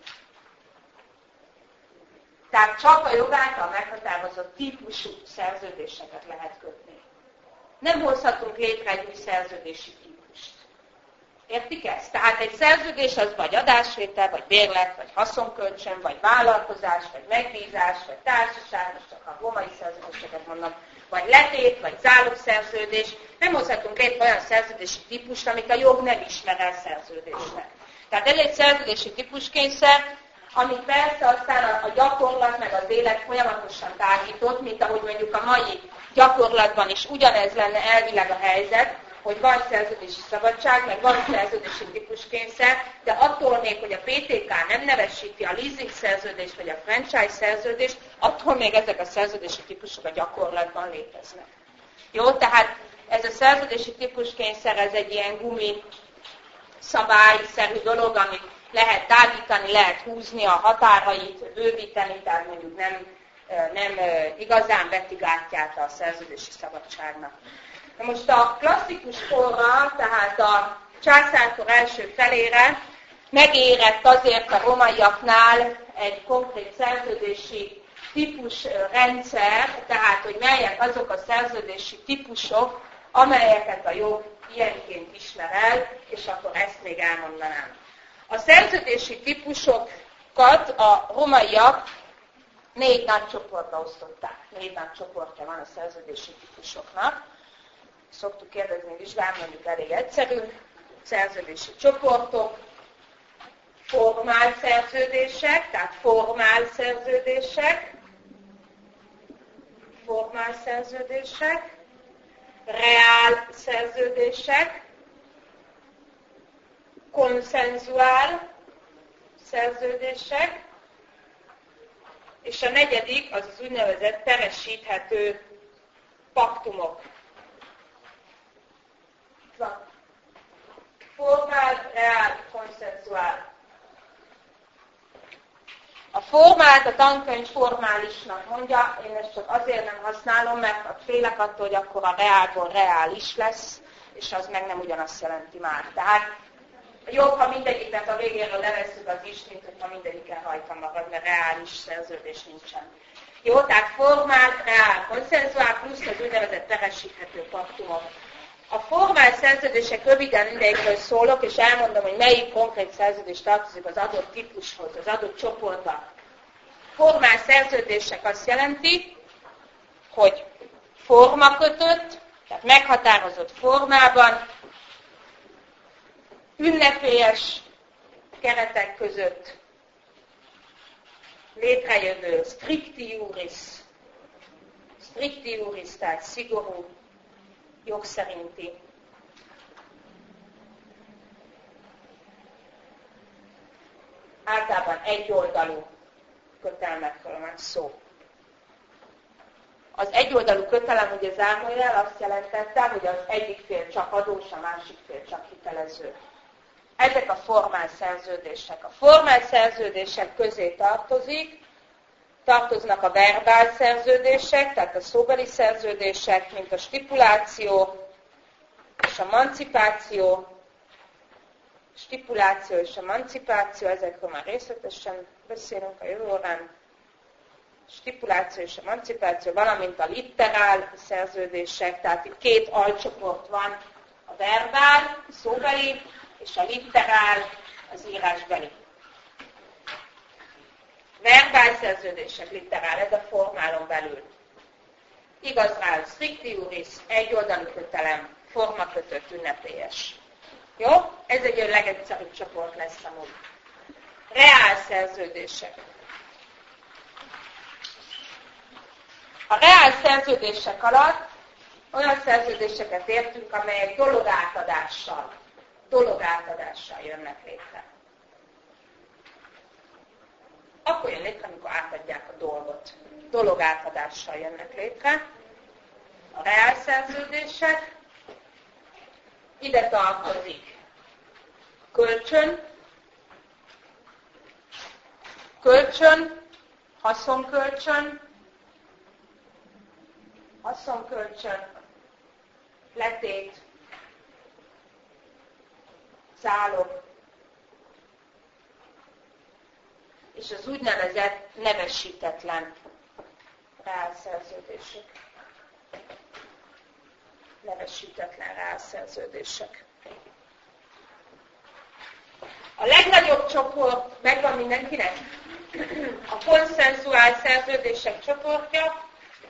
Tehát csak a jog által meghatározott típusú szerződéseket lehet kötni. Nem hozhatunk létre egy új szerződési típust. Értik ezt? Tehát egy szerződés az vagy adásvétel, vagy bérlet, vagy haszonkölcsön, vagy vállalkozás, vagy megbízás, vagy társaság, most csak a római szerződéseket mondom, vagy letét, vagy zálogszerződés. Nem hozhatunk létre olyan szerződési típust, amit a jog nem ismer el szerződésnek. Tehát ez egy szerződési típuskényszer, amit persze aztán a gyakorlat meg az élet folyamatosan tágított, mint ahogy mondjuk a mai gyakorlatban is ugyanez lenne elvileg a helyzet, hogy van szerződési szabadság, meg van szerződési típuskényszer, de attól még, hogy a PTK nem nevesíti a leasing szerződést vagy a franchise szerződést, attól még ezek a szerződési típusok a gyakorlatban léteznek. Jó, tehát ez a szerződési típuskényszer, ez egy ilyen gumi szabályszerű dolog, amit lehet tágítani, lehet húzni a határait, bővíteni, tehát mondjuk nem igazán veti gátját a szerződési szabadságnak. Na most a klasszikus korra, tehát a császárkor első felére megérett azért a rómaiaknál egy konkrét szerződési típusrendszer, tehát hogy melyek azok a szerződési típusok, amelyeket a jog ilyenként ismer el, és akkor ezt még elmondanám. A szerződési típusokat a romaiak 4 nagy csoportra osztották. 4 nagy csoportja van a szerződési típusoknak. Szoktuk kérdezni vizsgálni, mondjuk elég egyszerű. Szerződési csoportok, formál szerződések, tehát formál szerződések, reál szerződések, konszenzuál szerződések, és a negyedik az az úgynevezett peresíthető paktumok. Formál, reál, konszenzuál. A formát a tankönyv formálisnak mondja, én ezt csak azért nem használom, mert félek attól, hogy akkor a reálból reális lesz, és az meg nem ugyanazt jelenti már. Tehát jobb, ha mindegyiknek a végéről levesszük az is, mint hogyha mindegyiken rajta marad, mert reális szerződés nincsen. Jó, tehát formál, reál, konszenzuál, plusz az úgynevezett peresíthető paktumok. A formál szerződések röviden mindegyikről szólok, és elmondom, hogy melyik konkrét szerződés tartozik az adott típushoz, az adott csoportba. Formál szerződések azt jelenti, hogy formakötött, tehát meghatározott formában, ünnepélyes keretek között létrejövő stricti juris, tehát szigorú, jogszerinti. Általában egyoldalú kötelmekről van szó. Az egyoldalú kötelem, ugye zárójel azt jelentette, hogy az egyik fél csak adós, a másik fél csak hitelező. Ezek a formál szerződések. A formál szerződések közé tartoznak a verbál szerződések, tehát a szóbeli szerződések, mint a stipuláció és a mancipáció. Stipuláció és a mancipáció, ezekről már részletesen beszélünk a jövő órán. Stipuláció és a mancipáció, valamint a litterál szerződések, tehát itt 2 alcsoport van, a verbál, a szóbeli, és a litterál, az írásbeli. Verbál szerződések, litterál, ez a formálon belül. Igaz rá, stricti juris, egyoldalú kötelem, formakötött, ünnepélyes. Jó? Ez egy legegyszerűbb csoport lesz amúgy. Reál szerződések. A reál szerződések alatt olyan szerződéseket értünk, amelyek dologátadással jönnek létre. Akkor jön létre, amikor átadják a dolgot. Dologátadással jönnek létre. A reál szerződések. Ide tartozik kölcsön, haszonkölcsön, letét, zálog, és az úgynevezett nevesítetlen reálszerződések. Nevesítetlen reálszerződések. A legnagyobb csoport, megvan mindenkinek? A konszenzuál szerződések csoportja.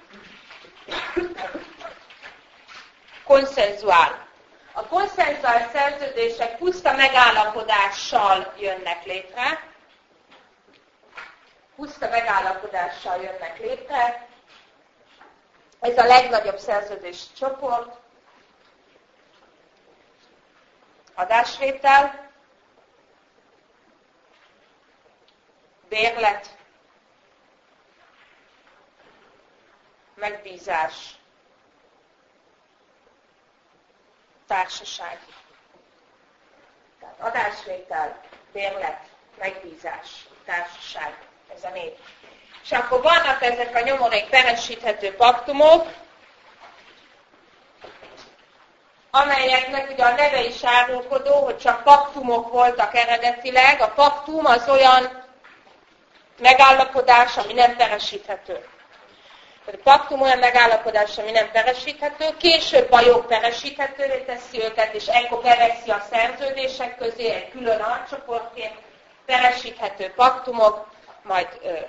Konszenzuál. A konszenzuál szerződések puszta megállapodással jönnek létre. Ez a legnagyobb szerződés csoport. Adásvétel, bérlet, megbízás, társaság. Tehát adásvétel, bérlet, megbízás, társaság. Ez a 4. És akkor vannak ezek a nyomorék peresíthető paktumok, amelyeknek ugye a neve is árulkodó, hogy csak paktumok voltak eredetileg. A paktum az olyan megállapodás, ami nem peresíthető. A paktum olyan megállapodás, ami nem peresíthető, később a jog peresíthetővé teszi őket, és ekkor beveszi a szerződések közé egy külön alcsoportként peresíthető paktumok, majd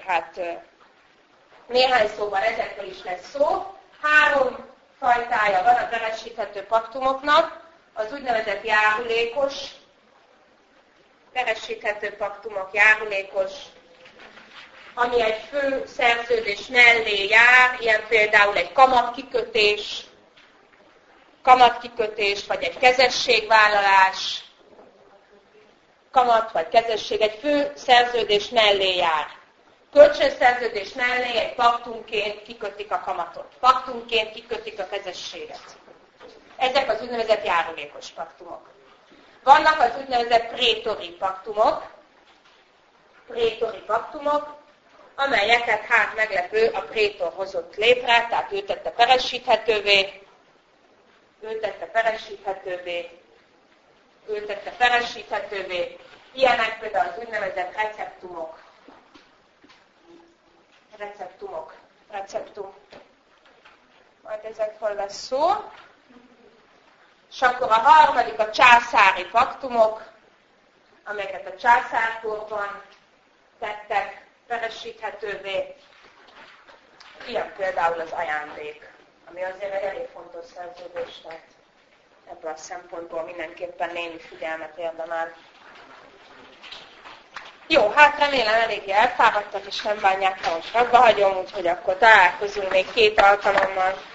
néhány szóval ezekről is lesz szó. 3 fajtája van a peresíthető paktumoknak, az úgynevezett járulékos, peresíthető paktumok, járulékos, ami egy fő szerződés mellé jár, ilyen például egy kamatkikötés, vagy egy kezességvállalás, kamat vagy kezesség egy fő szerződés mellé jár. Kölcsönszerződés mellé egy paktumként kikötik a kamatot. Paktumként kikötik a kezességet. Ezek az úgynevezett járulékos paktumok. Vannak az úgynevezett prétori paktumok, amelyeket hát meglepő a prétor hozott létre, tehát ő tette peresíthetővé, ilyenek például az úgynevezett receptum. Majd ezekről lesz szó. És akkor a harmadik a császári paktumok, amelyeket a császárkorban tettek peresíthetővé. Ilyen például az ajándék, ami azért egy elég fontos szerződés, tehát ebből a szempontból mindenképpen némi figyelmet érdemel. Jó, hát remélem eléggé elfáradtak, és nem bánják, ha most abba hagyom, úgyhogy akkor találkozunk még 2 alkalommal.